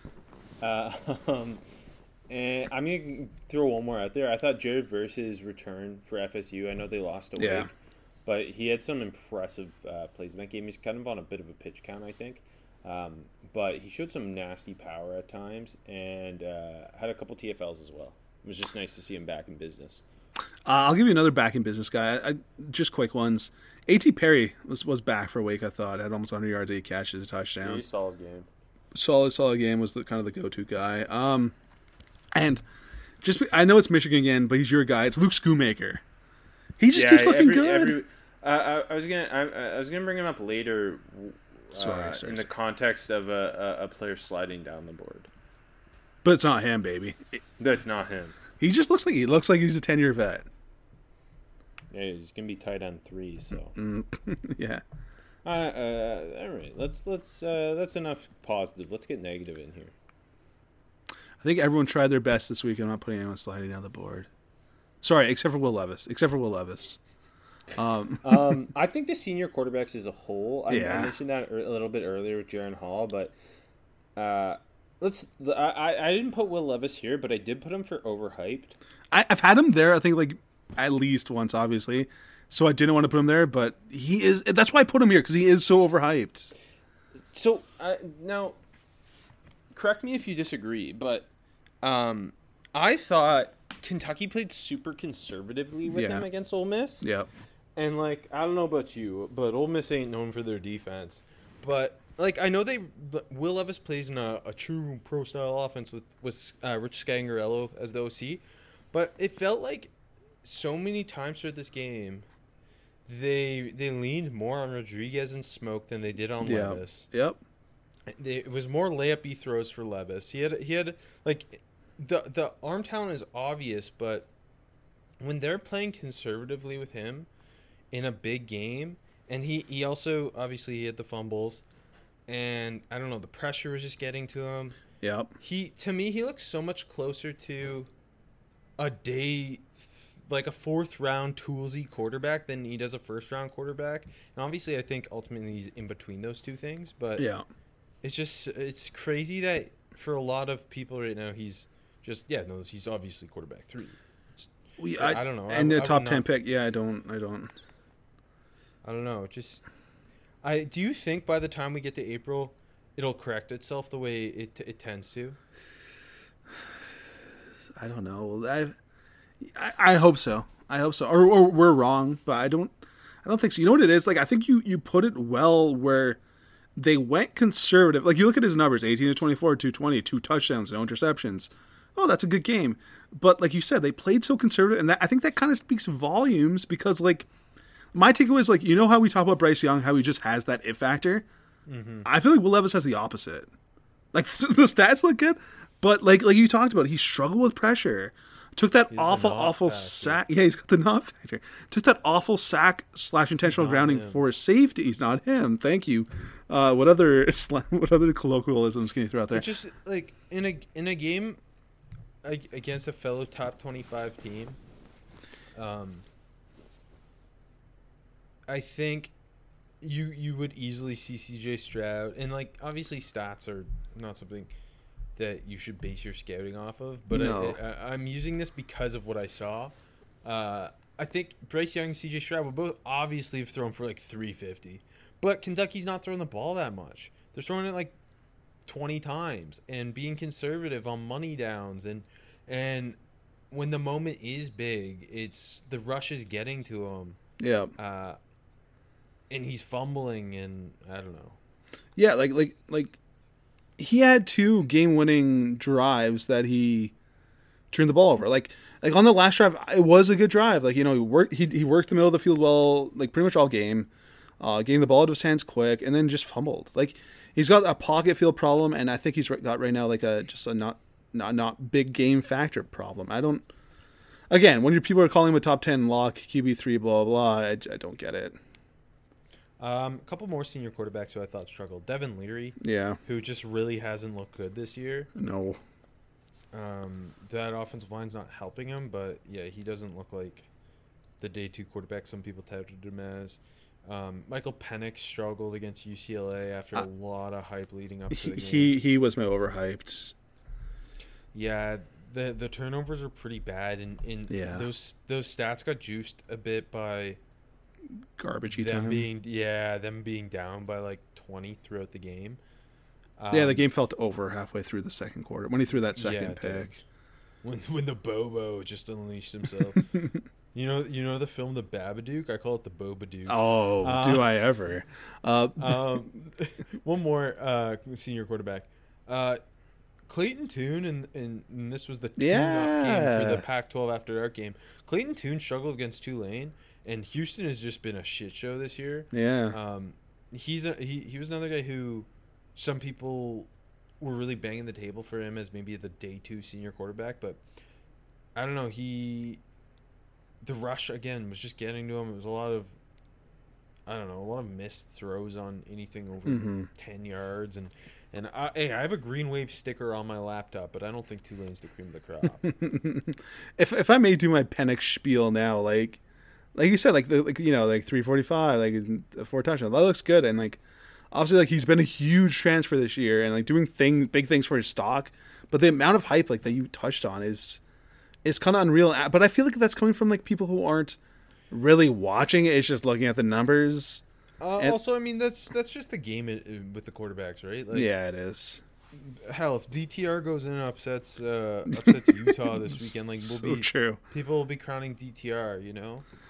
Uh, um, and I'm gonna throw one more out there. I thought Jared Verse's return for F S U. I know they lost a yeah. week, but he had some impressive uh, plays in that game. He's kind of on a bit of a pitch count, I think. Um, but he showed some nasty power at times and uh, had a couple T F Ls as well. It was just nice to see him back in business. Uh, I'll give you another back in business guy. I, I, just quick ones. A T Perry was, was back for a week, I thought. Had almost one hundred yards, eight catches, a touchdown. Pretty solid game. Solid, solid game. Was the, kind of the go-to guy. Um, and just I know it's Michigan again, but he's your guy. It's Luke Schoonmaker. He just yeah, keeps looking every, good. Every, uh, I, I was gonna I, I was gonna bring him up later. Sorry, uh, sorry, in sorry. the context of a, a, a player sliding down the board. But it's not him, baby. It, That's not him. He just looks like he looks like he's a ten-year vet. Yeah, he's gonna be tight on three. So Mm, yeah. Uh, uh, all right. Let's let's uh, that's enough positive. Let's get negative in here. I think everyone tried their best this week. I'm not putting anyone sliding down the board. Sorry, except for Will Levis. Except for Will Levis. Um, um, I think the senior quarterbacks as a whole. I, Yeah. I mentioned that a little bit earlier with Jaron Hall, but uh, let's. I I didn't put Will Levis here, but I did put him for overhyped. I, I've had him there. I think like at least once, obviously. So I didn't want to put him there, but he is. That's why I put him here because he is so overhyped. So uh, now, correct me if you disagree, but um, I thought Kentucky played super conservatively with Yeah. them against Ole Miss. Yeah. And, like, I don't know about you, but Ole Miss ain't known for their defense. But, like, I know they Will Levis plays in a, a true pro-style offense with, with uh, Rich Scangarello as the O C. But it felt like so many times throughout this game, they they leaned more on Rodriguez and Smoke than they did on Yeah. Levis. Yep. They, it was more layup-y throws for Levis. He had, he had like, the, the arm talent is obvious, but when they're playing conservatively with him, in a big game, and he, he also obviously he had the fumbles, and I don't know, the pressure was just getting to him. Yep. He to me he looks so much closer to a day like a fourth round toolsy quarterback than he does a first round quarterback. And obviously I think ultimately he's in between those two things, but Yeah. it's just it's crazy that for a lot of people right now he's just yeah, no, he's obviously quarterback three. We, I, I don't know. And I, the I top would ten not- pick. Yeah, I don't. I don't. I don't know. Just, I do you think by the time we get to April, it'll correct itself the way it it tends to? I don't know. I, I, I hope so. I hope so. Or, or we're wrong, but I don't. I don't think so. You know what it is? Like I think you you put it well where they went conservative. Like you look at his numbers: eighteen to twenty-four, two twenty, two touchdowns, no interceptions. Oh, that's a good game. But like you said, they played so conservative, and that I think that kind of speaks volumes because like. My takeaway is, like, you know how we talk about Bryce Young, how he just has that it factor? Mm-hmm. I feel like Will Levis has the opposite. Like, the stats look good, but, like like you talked about, he struggled with pressure. Took that He's awful, the knock awful factor. sack. Yeah, he's got the knock factor. Took that awful sack slash intentional Not grounding him. for safety. He's not him. Thank you. Uh, what other what other colloquialisms can you throw out there? It's just, like, in a, in a game ag- against a fellow top twenty-five team, um... I think you you would easily see C J Stroud, and like obviously stats are not something that you should base your scouting off of, but No. I, I, I'm using this because of what I saw. Uh, I think Bryce Young and C J Stroud will both obviously have thrown for like three fifty, but Kentucky's not throwing the ball that much. They're throwing it like twenty times and being conservative on money downs, and and when the moment is big, it's the rush is getting to him. Yeah. Uh, and he's fumbling, and I don't know. Yeah, like like like he had two game-winning drives that he turned the ball over. Like like on the last drive, it was a good drive. Like you know, he worked he he worked the middle of the field well, like pretty much all game, uh, getting the ball out of his hands quick, and then just fumbled. Like he's got a pocket field problem, and I think he's got right now like a just a not not not big game factor problem. I don't. Again, when your people are calling him a top ten lock, Q B three, blah blah, blah I, I don't get it. Um, a couple more senior quarterbacks who I thought struggled. Devin Leary, Yeah, who just really hasn't looked good this year. no. Um, that offensive line's not helping him, but yeah, he doesn't look like the day two quarterback some people touted him as. Um, Michael Penix struggled against U C L A after Uh, a lot of hype leading up to He the game. he, he was my overhyped. Yeah, the the turnovers are pretty bad, and, and Yeah. those those stats got juiced a bit by Garbagey them time. being yeah them being down by like twenty throughout the game. Um, Yeah, the game felt over halfway through the second quarter when he threw that second Yeah, it did. pick. when when the Bobo just unleashed himself. you know you know the film The Babadook? I call it the Bobadook. Oh, Uh, do I ever? Uh, Um, one more uh, senior quarterback, uh, Clayton Tune, and, and, and this was the tune-up game for Yeah. the Pac twelve After Dark game. Clayton Tune struggled against Tulane, and Houston has just been a shit show this year. yeah, Um, he's a, he he was another guy who some people were really banging the table for him as maybe the day two senior quarterback, but I don't know. He the rush again was just getting to him. It was a lot of I don't know, a lot of missed throws on anything over Mhm. ten yards, and and I, hey, I have a Green Wave sticker on my laptop, but I don't think Tulane's the cream of the crop. if if I may do my Penix spiel now, like like you said, like the like you know like three forty five, like four touchdowns, that looks good, and like obviously like he's been a huge transfer this year and like doing thing big things for his stock, but the amount of hype like that you touched on is is kind of unreal. But I feel like that's coming from like people who aren't really watching it; it's just looking at the numbers. Uh, And- also, I mean that's that's just the game it, it- with the quarterbacks, right? Like, Yeah, it is. hell, if D T R goes in and upsets uh, upsets Utah this weekend, like we'll So be true. people will be crowning D T R, you know.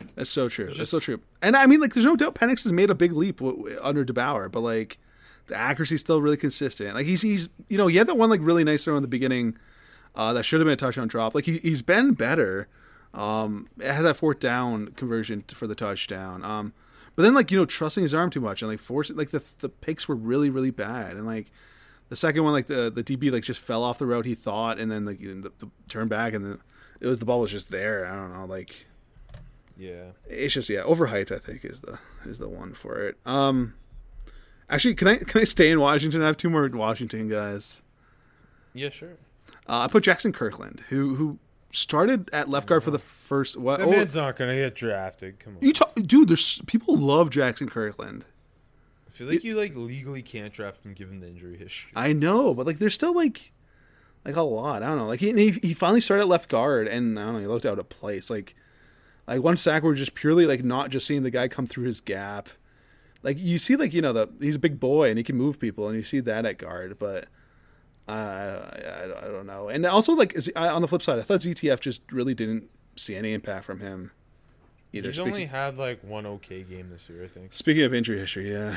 That's so true. That's so true. And I mean, like, there's no doubt Penix has made a big leap w- w- under DeBauer, but like, the accuracy's still really consistent. Like he's he's you know he had that one like really nice throw in the beginning, uh, that should have been a touchdown drop. Like he he's been better. Um, it had that fourth down conversion for the touchdown. Um, but then like you know trusting his arm too much and like forcing like the the picks were really really bad. And like the second one like the the D B like just fell off the route he thought, and then like the, the turn back and then it was the ball was just there. I don't know like. Yeah, It's just yeah, overhyped. I think is the is the one for it. Um, actually, can I can I stay in Washington? I have two more Washington guys. Yeah, sure. Uh, I put Jackson Kirkland, who who started at left guard for the first. What? That Oh, man's not gonna get drafted. Come on. you talk, dude. There's people love Jackson Kirkland. I feel like you like legally can't draft him given the injury history. I know, but like there's still like like a lot. I don't know. Like he he, he finally started at left guard, and I don't know. He looked out of place. Like. Like one sack were just purely like not just seeing the guy come through his gap. Like you see like, you know, the he's a big boy and he can move people and you see that at guard, but uh, I, I, I don't know. And also like on the flip side, I thought Z T F just really didn't see any impact from him either. He's Speaking, only had like one okay game this year, I think. speaking of injury history, yeah.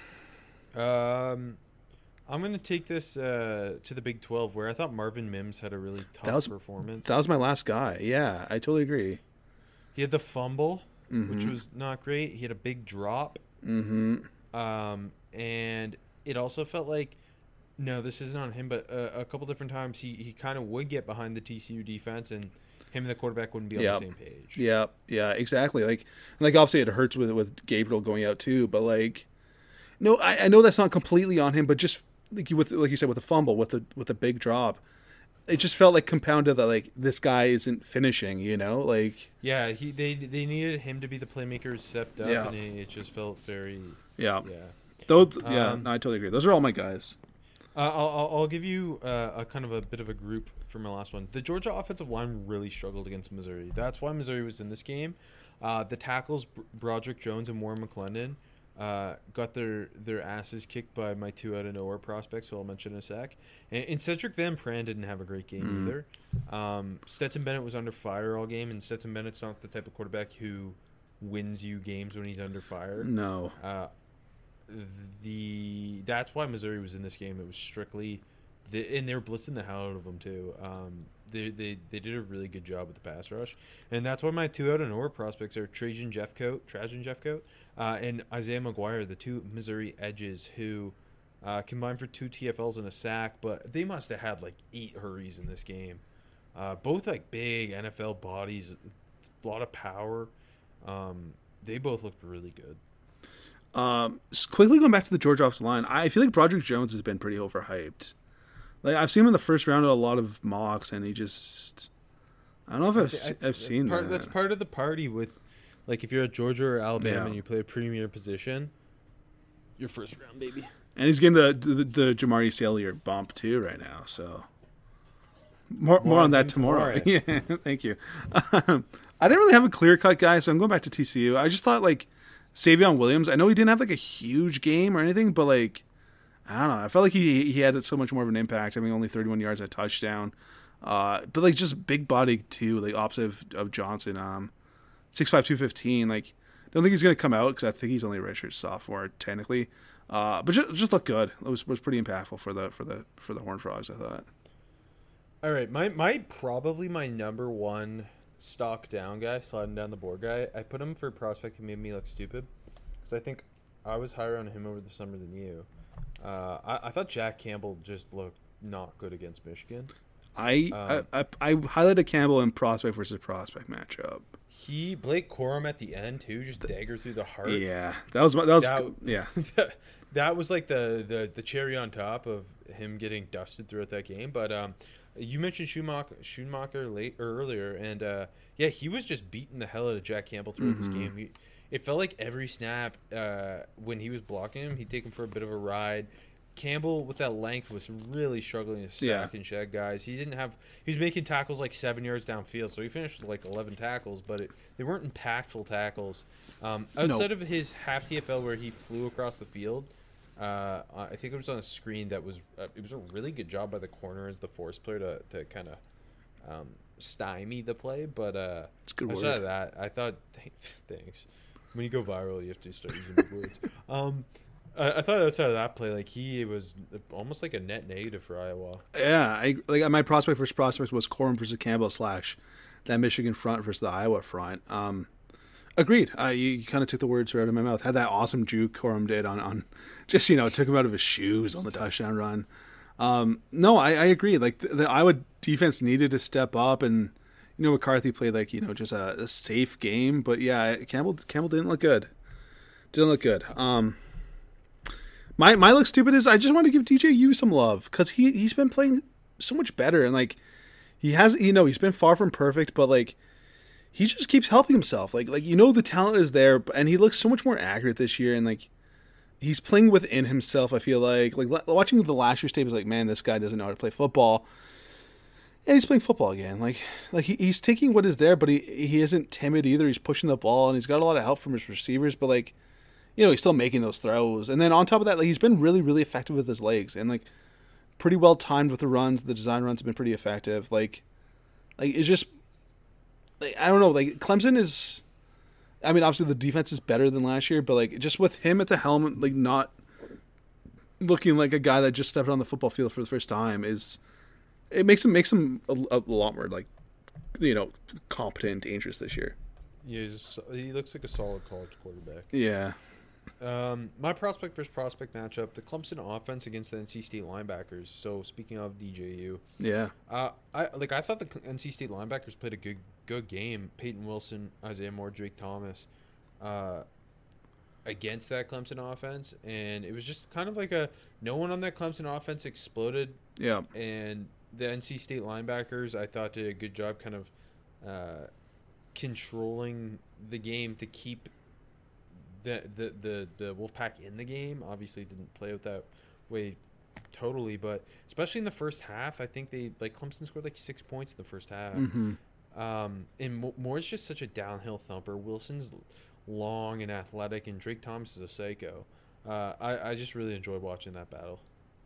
Um, I'm gonna take this uh, to the Big twelve, where I thought Marvin Mims had a really tough That was- performance. That was my last guy. Yeah, I totally agree. He had the fumble, Mm-hmm. which was not great. He had a big drop. Mm-hmm. Um, and it also felt like, no, this isn't on him, but uh, a couple different times he, he kind of would get behind the T C U defense, and him and the quarterback wouldn't be on Yep. the same page. Yeah, yeah, exactly. Like, like obviously it hurts with with Gabriel going out too, but like, no, I, I know that's not completely on him, but just like you with like you said with the fumble, with the with the big drop, it just felt like compounded that like this guy isn't finishing, you know, like Yeah, he they they needed him to be the playmaker who stepped up, Yeah. and it, it just felt very yeah, yeah. those yeah, Um, no, I totally agree. Those are all my guys. Uh, I'll, I'll I'll give you uh, a kind of a bit of a group for my last one. The Georgia offensive line really struggled against Missouri. That's why Missouri was in this game. Uh, the tackles, Br- Broderick Jones and Warren McClendon, uh, got their, their asses kicked by my two out of nowhere prospects, who I'll mention in a sec. And, and Cedric Van Pran didn't have a great game Mm. either. Um, Stetson Bennett was under fire all game, and Stetson Bennett's not the type of quarterback who wins you games when he's under fire. No, Uh, the that's why Missouri was in this game. It was strictly, the, and they were blitzing the hell out of them too. Um, they, they they did a really good job with the pass rush, and that's why my two out of nowhere prospects are Trajan Jeffcoat, Trajan Jeffcoat, uh, and Isaiah McGuire, the two Missouri edges who uh, combined for two T F Ls and a sack, but they must have had like eight hurries in this game. Uh, both like big N F L bodies, a lot of power. Um, they both looked really good. Um, s- quickly going back to the Georgia offensive line, I feel like Broderick Jones has been pretty overhyped. Like I've seen him in the first round at a lot of mocks, and he just I don't know if I've se- I- I've seen part, that. That's part of the party with, like, if you're at Georgia or Alabama Yeah. and you play a premier position, your first round, baby. And he's getting the the, the Jamari Salyer bump too right now. So more more, More on on that him tomorrow. tomorrow. Yeah, thank you. Um, I didn't really have a clear cut guy, so I'm going back to T C U. I just thought like Savion Williams. I know he didn't have like a huge game or anything, but like I don't know. I felt like he he had so much more of an impact. I mean, only thirty-one yards and a touchdown. Uh, but like just big body too, like opposite of, of Johnson. Um, six five, two fifteen. Like, don't think he's gonna come out because I think he's only a redshirt sophomore technically. Uh, but just just looked good. It was was pretty impactful for the for the for the Horned Frogs, I thought. All right, my my probably my number one stock down guy, sliding down the board guy. I put him for a prospect who made me look stupid, because I think I was higher on him over the summer than you. Uh, I, I thought Jack Campbell just looked not good against Michigan. I, Um, I, I I highlighted Campbell in prospect versus prospect matchup. He Blake Corum at the end too, just dagger through the heart. Yeah, that was my- that was That- yeah. that, that was like the, the, the cherry on top of him getting dusted throughout that game. But um, you mentioned Schumacher, Schumacher late or earlier, and uh, yeah, he was just beating the hell out of Jack Campbell throughout this game. He, it felt like every snap uh, when he was blocking him, he'd take him for a bit of a ride. Campbell with that length was really struggling to sack Yeah. and shed guys. He didn't have he was making tackles like seven yards downfield, so he finished with like eleven tackles, but it, they weren't impactful tackles. Um, outside of his half T F L where he flew across the field, uh, I think it was on a screen that was uh, it was a really good job by the corner as the force player to, to kind of um, stymie the play, but uh, it's a good outside word. of that, I thought thanks. When you go viral, you have to start using big words. Um, I, I thought outside of that play, like he was almost like a net negative for Iowa. Yeah, I like my prospect versus prospects was Corum versus Campbell slash that Michigan front versus the Iowa front. Um, agreed. Uh, you you kind of took the words right out of my mouth. Had that awesome juke Corum did on, on just, you know, took him out of his shoes on the touchdown run. Um, no, I, I agree. Like the, the Iowa defense needed to step up, and you know McCarthy played like you know just a, a safe game. But yeah, Campbell Campbell didn't look good. Didn't look good. Um, my my look stupid is I just want to give D J U some love because he he's been playing so much better, and like he has you know he's been far from perfect, but like he just keeps helping himself. Like like you know the talent is there, and he looks so much more accurate this year, and like. He's playing within himself, I feel like. Like watching the last year's tape is like, man, this guy doesn't know how to play football. And he's playing football again. Like like he, he's taking what is there, but he he isn't timid either. He's pushing the ball, and he's got a lot of help from his receivers, but like, you know, he's still making those throws. And then on top of that, like he's been really, really effective with his legs. And like pretty well timed with the runs. The design runs have been pretty effective. Like like it's just like I don't know, like Clemson is I mean, obviously the defense is better than last year, but like just with him at the helm, like not looking like a guy that just stepped on the football field for the first time is it makes him makes him a, a lot more like you know competent and dangerous this year. Yeah, he's a, he looks like a solid college quarterback. Yeah. Um, my prospect versus prospect matchup: the Clemson offense against the N C State linebackers. So speaking of D J U, yeah, uh, I like I thought the N C State linebackers played a good good game. Peyton Wilson, Isaiah Moore, Drake Thomas, uh, against that Clemson offense, and it was just kind of like a no one on that Clemson offense exploded. Yeah, and the N C State linebackers I thought did a good job, kind of uh, controlling the game to keep. The, the the the Wolfpack in the game. Obviously didn't play out that way totally, but especially in the first half, I think they like Clemson scored like six points in the first half. Mm-hmm. Um, and Moore's just such a downhill thumper. Wilson's long and athletic, and Drake Thomas is a psycho. Uh, I I just really enjoyed watching that battle.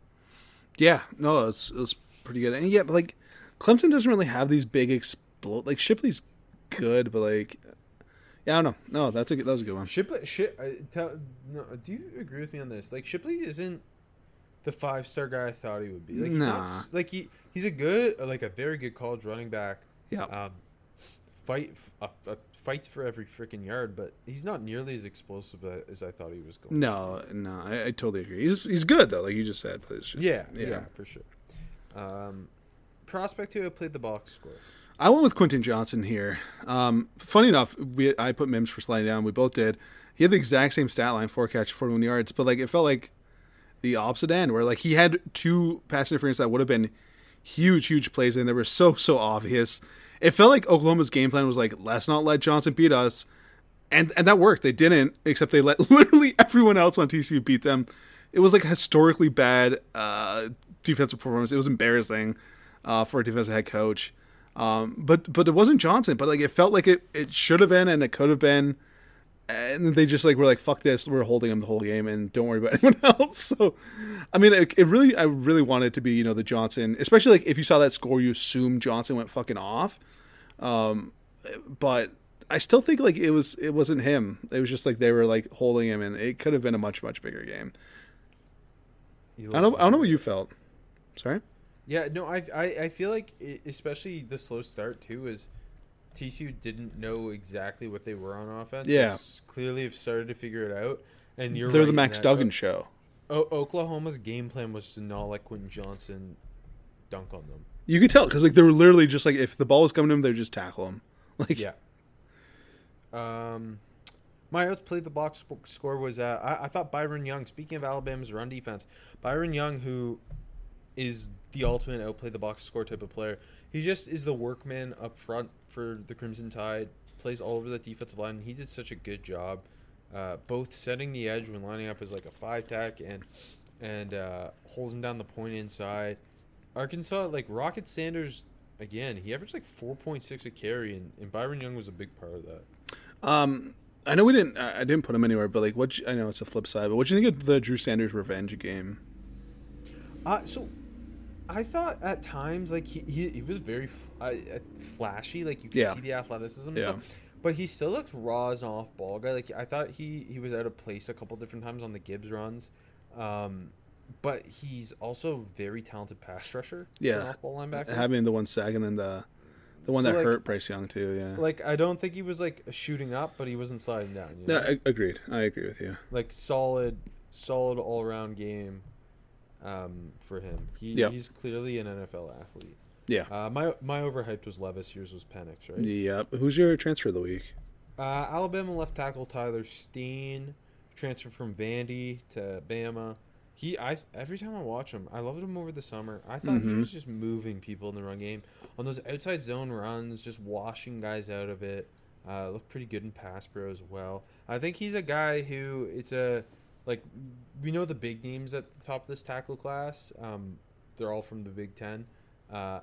Yeah, no, it was, it was pretty good, and yeah, but like Clemson doesn't really have these big explode. Like Shipley's good, but like. Yeah, I don't know. No, that's a good, that was a good one. Shipley, Ship, uh, tell, no, do you agree with me on this? Like Shipley isn't the five star guy I thought he would be. Like he's nah. not like he he's a good, like a very good college running back. Yeah. Um, fight uh, uh, fights for every freaking yard, but he's not nearly as explosive as I thought he was going. No, to no, I, I totally agree. He's he's good though, like you just said. But it's just, yeah, yeah, yeah, for sure. Um, prospect who played the box score. I went with Quentin Johnson here. Um, funny enough, we I put Mims for sliding down. We both did. He had the exact same stat line, four catch, forty-one yards, but like it felt like the opposite end, where like he had two pass interference that would have been huge, huge plays, and they were so so obvious. It felt like Oklahoma's game plan was like, let's not let Johnson beat us, and and that worked. They didn't, except they let literally everyone else on T C U beat them. It was like a historically bad uh, defensive performance. It was embarrassing uh, for a defensive head coach. Um, but but it wasn't Johnson. But like it felt like it, it should have been and it could have been, and they just like were like fuck this. We're holding him the whole game and don't worry about anyone else. So, I mean, it, it really I really wanted it to be you know the Johnson, especially like if you saw that score, you assume Johnson went fucking off. Um, but I still think like it was it wasn't him. It was just like they were like holding him, and it could have been a much much bigger game. I don't I don't know what you felt. Sorry. Yeah, no, I, I I feel like, it, especially the slow start, too, is T C U didn't know exactly what they were on offense. Yeah. So clearly have started to figure it out. And you're They're right the Max that, Duggan uh, show. O- Oklahoma's game plan was to not let Quentin Johnson dunk on them. You could tell, because like, they were literally just like, if the ball was coming to him, they'd just tackle him. Like, Yeah. Um, my outplayed the box sp- score was, uh, I, I thought Byron Young, speaking of Alabama's run defense, Byron Young, who is the ultimate outplay the box score type of player. He just is the workman up front for the Crimson Tide, plays all over the defensive line. He did such a good job, uh, both setting the edge when lining up as like a five tack and and uh, holding down the point inside. Arkansas, like Rocket Sanders, again, he averaged like four point six a carry, and, and Byron Young was a big part of that. Um, I know we didn't. I didn't put him anywhere, but like, what? I know it's a flip side, but what do you think of the Drew Sanders revenge game? Uh, so I thought at times like he he, he was very f- uh, flashy, like you could Yeah. see the athleticism and Yeah. stuff. But he still looks raw as an off ball guy. Like I thought he he was out of place a couple different times on the Gibbs runs. Um, but he's also very talented pass rusher. for an Yeah. off ball linebacker. Having the one sack and then the the one So, that like- hurt Bryce Young too. Yeah. Like I don't think he was like shooting up, but he wasn't sliding down. You No, know? I, agreed. I agree with you. Like solid, solid all around game. Um, for him, he Yep. he's clearly an N F L athlete. Yeah. Uh, my my overhyped was Levis. Yours was Penix, right? Yep. Who's your transfer of the week? Uh, Alabama left tackle Tyler Steen transferred from Vandy to Bama. He, I every time I watch him, I loved him over the summer. I thought he Mhm. was just moving people in the run game on those outside zone runs, just washing guys out of it. Uh, looked pretty good in pass pro as well. I think he's a guy who it's a like we know the big names at the top of this tackle class. Um, they're all from the Big Ten. Uh,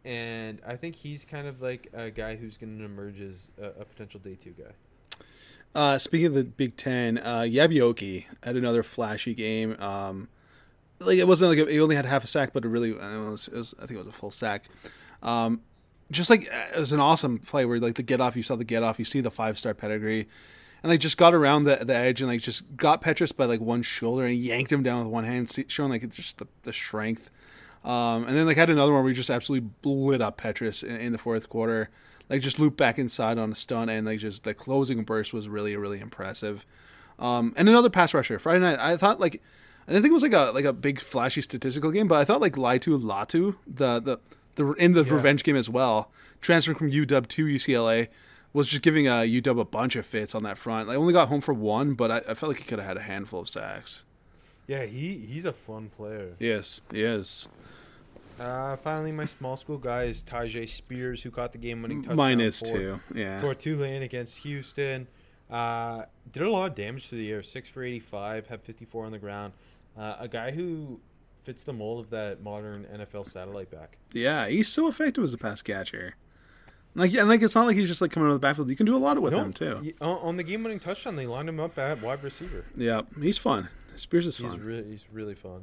And I think he's kind of like a guy who's going to emerge as a, a potential day two guy. Uh, speaking of the Big Ten, uh, Yabioki had another flashy game. Um, like it wasn't like a, he only had half a sack, but it really I, don't know, it was, it was, I think it was a full sack. Um, just like it was an awesome play where like the get off, you saw the get off, you see the five star pedigree, and like just got around the the edge and like just got Petrus by like one shoulder and yanked him down with one hand, see- showing like it's just the, the strength. Um, and then like had another one where he just absolutely lit up Petrus in, in the fourth quarter. Like just looped back inside on a stunt and like just the closing burst was really really impressive. Um, and another pass rusher Friday night. I thought like I didn't think it was like a like a big flashy statistical game, but I thought like Laitu Latu the the the in the Yeah. revenge game as well, transferring from U W to U C L A, was just giving uh, U W a bunch of fits on that front. I only got home for one, but I, I felt like he could have had a handful of sacks. Yeah, he, he's a fun player. Yes, he is. Uh, finally, my small school guy is Tajay Spears, who caught the game-winning touchdown Mine is for, too. Yeah. for Tulane against Houston. Uh, did a lot of damage through the air, six for eighty-five, had fifty-four on the ground. Uh, a guy who fits the mold of that modern N F L satellite back. Yeah, he's so effective as a pass catcher. Like, and like it's not like he's just like coming out of the backfield. You can do a lot with No, him too. he- on on the game-winning touchdown, they lined him up at wide receiver. Yeah, he's fun. Spears is He's fun. really he's really fun.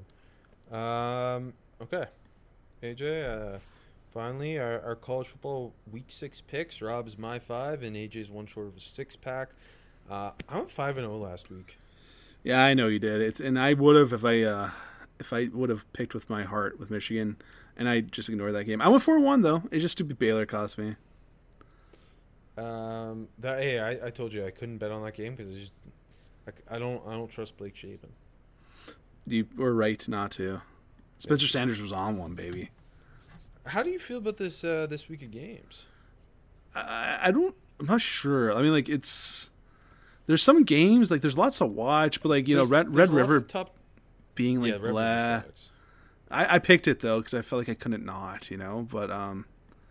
Um, okay, A J. Uh, finally, our, our college football week six picks. Rob's my five, and A J's one short of a six pack. Uh, I went five and zero last week. Yeah, I know you did. It's and I would have if I uh, if I would have picked with my heart with Michigan, and I just ignored that game. I went four one though. It's just stupid Baylor cost me. Um, that hey, I, I told you I couldn't bet on that game because just I, I don't I don't trust Blake Shapen. You were right not to. Spencer Sanders was on one, baby. How do you feel about this uh, this week of games? I, I don't. I'm not sure. I mean, like it's. There's some games like there's lots to watch, but like you There's- know, Red there's Red lots River of top. being Yeah, like Red River blah. sucks. I, I picked it though because I felt like I couldn't not, you know. But um,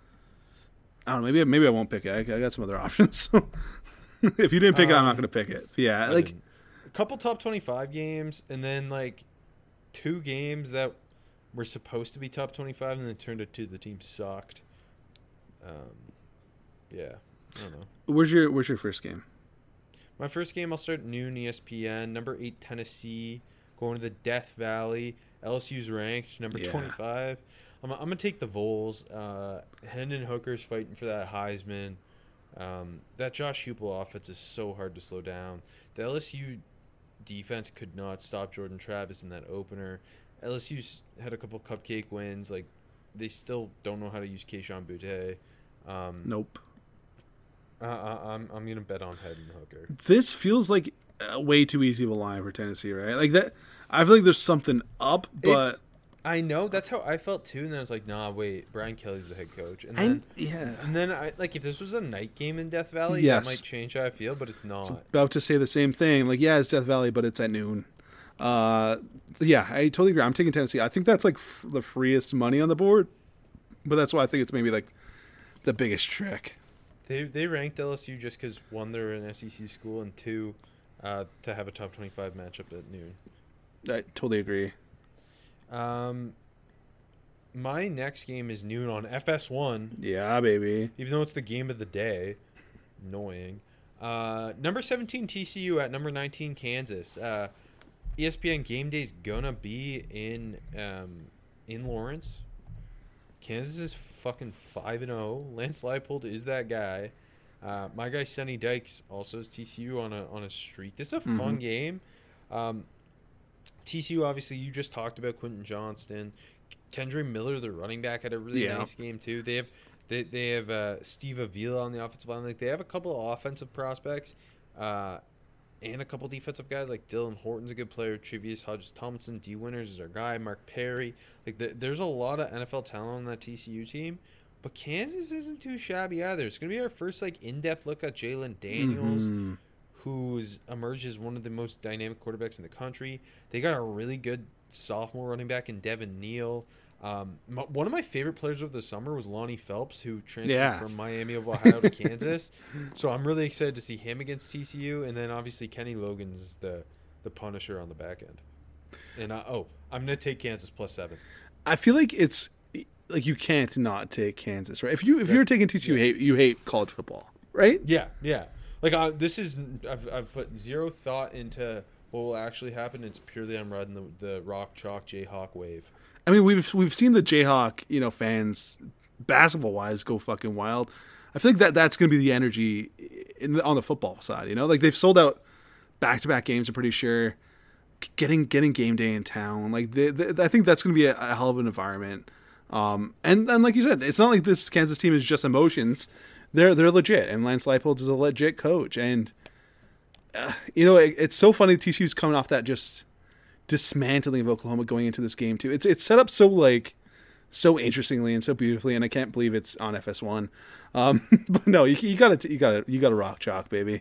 I don't know. Maybe maybe I won't pick it. I, I got some other options. If you didn't pick it, I'm not Um, going to pick it. But yeah, I like didn't. A couple top twenty-five games, and then like two games that were supposed to be top twenty-five, and then turned it to the team sucked. Um, yeah, I don't know. where's your where's your first game? My first game, I'll start at noon E S P N. Number eight Tennessee going to the Death Valley. L S U's ranked number Yeah. twenty-five. I'm, I'm gonna take the Vols. Uh, Hendon Hooker's fighting for that Heisman. Um, that Josh Heupel offense is so hard to slow down. The L S U defense could not stop Jordan Travis in that opener. L S U's had a couple cupcake wins. Like they still don't know how to use Keyshawn Boutte. Um, Nope. I, I, I'm I'm gonna bet on Hendon Hooker. This feels like a way too easy of a line for Tennessee, right? Like that. I feel like there's something up, but I know that's how I felt too, and then I was like, "Nah, wait, Brian Kelly's the head coach." And I, then, yeah. and then I like if this was a night game in Death Valley, Yes. that might change how I feel, but it's not. About to say the same thing. Like, yeah, it's Death Valley, but it's at noon. Uh, yeah, I totally agree. I'm taking Tennessee. I think that's like f- the freest money on the board, but that's why I think it's maybe like the biggest trick. They they ranked L S U just because one, they're an S E C school, and two, uh, to have a top twenty-five matchup at noon. I totally agree. Um, my next game is noon on F S one. Yeah, baby. Even though it's the game of the day. Annoying. Uh, number seventeen T C U at number nineteen Kansas. Uh, E S P N Game Day's gonna be in um, in Lawrence Kansas is fucking five and zero. Lance Leipold is that guy. Uh, my guy Sonny Dykes also is T C U on a on a streak. This is a Mm-hmm. fun game. Um, T C U, obviously, you just talked about Quentin Johnston. Kendra Miller, the running back, had a really Yeah. nice game too. They have they they have uh, Steve Avila on the offensive line. Like they have a couple of offensive prospects, uh, and a couple defensive guys. Like Dylan Horton's a good player. Trevius Hodges Tomlinson, D Winters is our guy. Mark Perry. Like the, there's a lot of N F L talent on that T C U team. But Kansas isn't too shabby either. It's gonna be our first like in-depth look at Jalen Daniels. Mm-hmm. Who's emerged as one of the most dynamic quarterbacks in the country. They got a really good sophomore running back in Devin Neal. Um, m- one of my favorite players of the summer was Lonnie Phelps, who transferred Yeah. from Miami of Ohio to Kansas. So I'm really excited to see him against T C U. And then obviously Kenny Logan's the, the punisher on the back end. And I, oh, I'm going to take Kansas plus seven. I feel like it's like you can't not take Kansas, right? If you if Yeah. you're taking T C U, you hate you hate college football, right? Yeah, yeah. Like uh, this is I've I've put zero thought into what will actually happen. It's purely I'm riding the the rock chalk Jayhawk wave. I mean, we've we've seen the Jayhawk, you know, fans basketball wise go fucking wild. I feel like that that's going to be the energy in the, on the football side. You know, like they've sold out back to back games. I'm pretty sure getting getting game day in town. Like they, they, I think that's going to be a, a hell of an environment. Um, and and like you said, it's not like this Kansas team is just emotions. They're they're legit, and Lance Leipold is a legit coach. And uh, you know, it, it's so funny. T C U's coming off that just dismantling of Oklahoma going into this game too. It's it's set up so like so interestingly and so beautifully, and I can't believe it's on F S one. Um, but no, you you got to you got to you got to rock chalk, baby.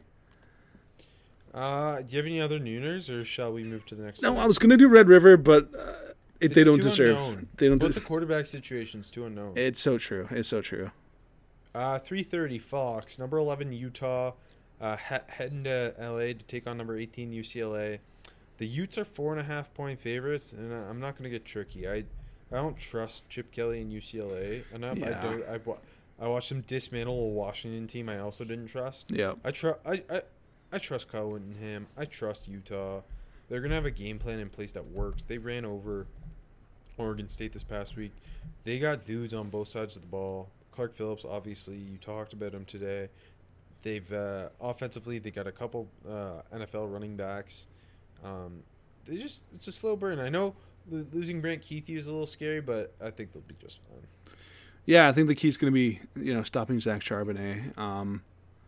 Uh, do you have any other nooners, or shall we move to the next? No, one? I was gonna do Red River, but uh, it, they It's don't too deserve. unknown. They don't. What's Des- the quarterback situation's too unknown. it's so true. It's so true. Uh, three thirty Fox, number eleven Utah, uh, he- heading to L A to take on number eighteen U C L A. The Utes are four and a half point favorites, and I'm not going to get tricky. I I don't trust Chip Kelly and U C L A enough. Yeah. I do. I, wa- I watched them dismantle a Washington team I also didn't trust. Yeah. I trust. I, I I trust Kyle Whittingham. I trust Utah. They're gonna have a game plan in place that works. They ran over Oregon State this past week. They got dudes on both sides of the ball. Clark Phillips, obviously, you talked about him today. They've uh, offensively, they got a couple uh, N F L running backs. Um, they just it's a slow burn. I know lo- losing Brant Keithy is a little scary, but I think they'll be just fine. Yeah, I think the key's going to be, you know, stopping Zach Charbonnet. Um,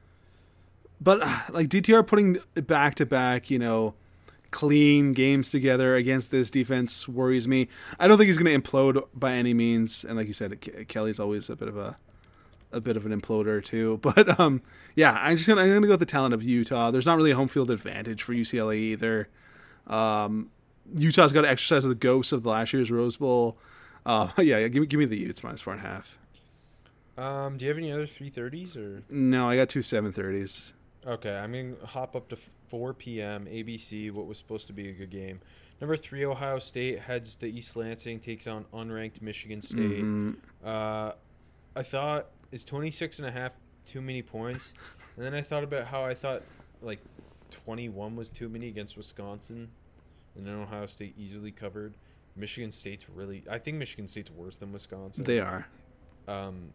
but uh, like D T R putting back to back, you know, clean games together against this defense worries me. I don't think he's going to implode by any means. And like you said, Ke- Kelly's always a bit of a a bit of an imploder too. But um, yeah, I'm just gonna I'm gonna go with the talent of Utah. There's not really a home field advantage for U C L A either. Um, Utah's got to exercise the ghosts of the last year's Rose Bowl. Uh, yeah, give me give me the Utes minus four and a half. Um, do you have any other three thirties or? No, I got two seven thirties. Okay, I'm going to hop up to four p.m. A B C, what was supposed to be a good game. Number three, Ohio State heads to East Lansing, takes on unranked Michigan State. Mm-hmm. Uh, I thought, is twenty-six and a half too many points? And then I thought about how I thought, like, twenty-one was too many against Wisconsin. And then Ohio State easily covered. Michigan State's really, I think Michigan State's worse than Wisconsin. They are. Um,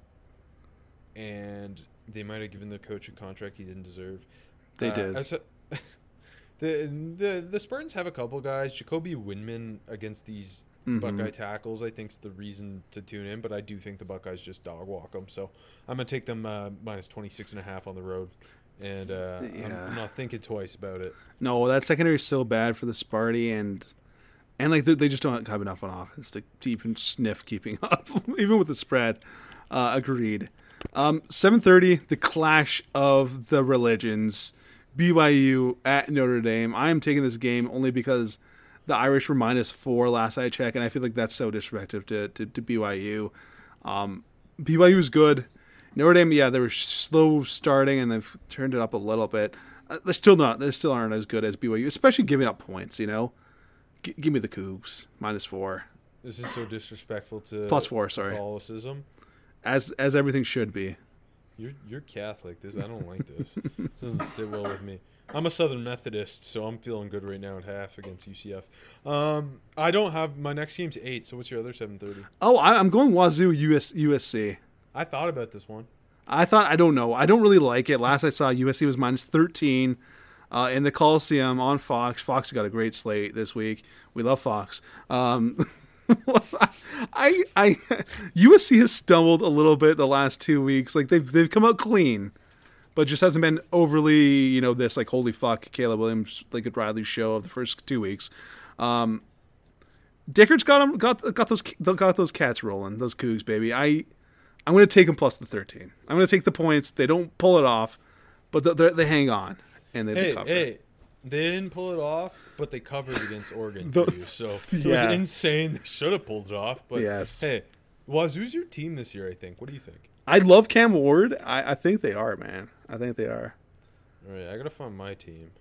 and they might have given the coach a contract he didn't deserve. They Uh, did. outside- the the the Spartans have a couple guys. Jacoby Windman against these Mhm. Buckeye tackles, I think, is the reason to tune in. But I do think the Buckeyes just dog walk them. So I'm gonna take them uh, minus twenty-six and a half on the road, and uh, I'm, Yeah. I'm not thinking twice about it. No, that secondary is so bad for the Sparty, and and like they, they just don't have enough on offense to, to even sniff keeping up, even with the spread. Uh, agreed. Um, seven thirty, the clash of the religions. B Y U at Notre Dame. I am taking this game only because the Irish were minus four last I checked, and I feel like that's so disrespectful to, to, to B Y U. Um, B Y U is good. Notre Dame, yeah, they were slow starting, and they've turned it up a little bit. Uh, they're still not. They still aren't as good as B Y U, especially giving up points. You know, G- give me the Cougs minus four, This is so disrespectful to plus four. Sorry, Catholicism. as as everything should be. You're you're Catholic. This I don't like this. This doesn't sit well with me. I'm a Southern Methodist, so I'm feeling good right now at half against U C F. Um, I don't have my next game's eight. So what's your other seven thirty? Oh, I, I'm going Wazoo U S, U S C. I thought about this one. I thought I don't know. I don't really like it. Last I saw, U S C was minus thirteen uh, in the Coliseum on Fox. Fox got a great slate this week. We love Fox. Um, I I U S C has stumbled a little bit the last two weeks. Like they've they've come out clean, but just hasn't been overly, you know, this like holy fuck Caleb Williams, Lincoln Riley show of the first two weeks. Um, Dickert's got them, got got those got those cats rolling, those Cougs, baby. I I'm going to take them plus the thirteen. I'm going to take the points. They don't pull it off, but they they hang on and they, hey, they cover. Hey, they didn't pull it off, but they covered against Oregon The, for you. So it yeah. was insane. They should have pulled it off. But yes. Hey, Wazoo's your team this year, I think. What do you think? I love Cam Ward. I, I think they are, man. I think they are. All right, I got to find my team.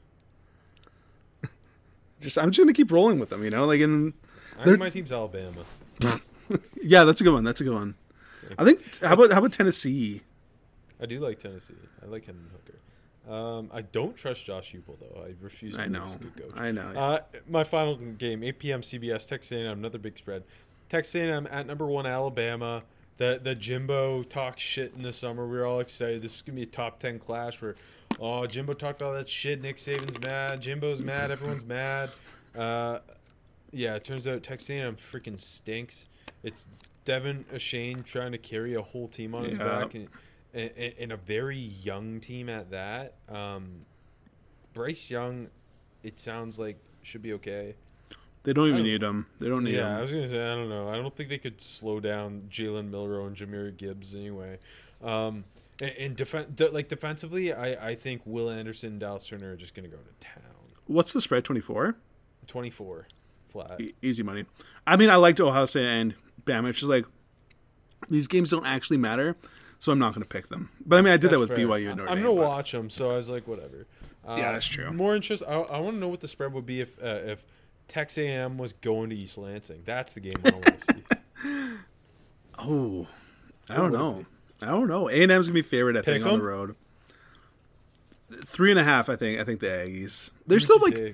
Just I'm just going to keep rolling with them, you know? Like in I think my team's Alabama. Yeah, that's a good one. That's a good one. I think how about how about Tennessee? I do like Tennessee. I like Hendon Hooker. Um, I don't trust Josh Heupel though. I refuse to I believe know. he's a good coach. I know. Uh, my final game, eight p.m. C B S, Texas A and M, another big spread. Texas A and M at number one, Alabama. The the Jimbo talked shit in the summer. We were all excited. This was gonna be a top ten clash where, oh, Jimbo talked all that shit. Nick Saban's mad. Jimbo's mad. Everyone's mad. Uh, yeah, it turns out Texas A and M freaking stinks. It's Devin Ashane trying to carry a whole team on his Yeah. back, and, and, and a very young team at that. Um, Bryce Young, it sounds like should be okay. They don't even I don't- need him. They don't need Yeah, I him. was gonna say I don't know. I don't think they could slow down Jalen Milroe and Jameer Gibbs anyway. Um, and, and defen- de- like defensively, I, I think Will Anderson and Dallas Turner are just gonna go to town. What's the spread? twenty-four. twenty-four flat. E- easy money. I mean, I liked Ohio State and Bama. It's just like these games don't actually matter, so I'm not going to pick them. But I mean, I did That's that with fair. B Y U and I- Notre I'm Dame. gonna but- watch them, so I was like, whatever. Uh, Yeah, that's true. More interest. I, I want to know what the spread would be if uh, if Texas A and M was going to East Lansing. That's the game I want to see. Oh, I don't What would it know. I don't know. A and M's gonna be favorite, I think, Pick on 'em? the road. Three and a half, I think. I think the Aggies. Who They're would still you like. take?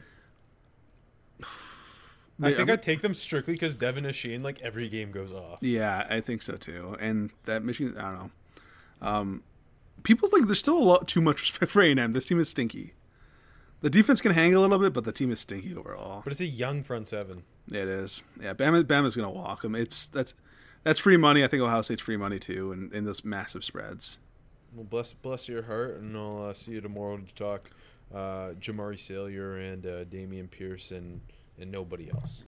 They- I think I'm- I'd take them strictly because Devin Ashane, like every game goes off. Yeah, I think so too. And that Michigan, I don't know. Um, people think there's still a lot too much respect for A and M. This team is stinky. The defense can hang a little bit, but the team is stinky overall. But it's a young front seven. Yeah, it is. Yeah, Bama, Bama's gonna walk them. It's that's that's free money. I think Ohio State's free money too, and in those massive spreads. Well, bless bless your heart, and I'll uh, see you tomorrow to talk uh, Jamari Salyer and uh, Damian Pierce and, and nobody else.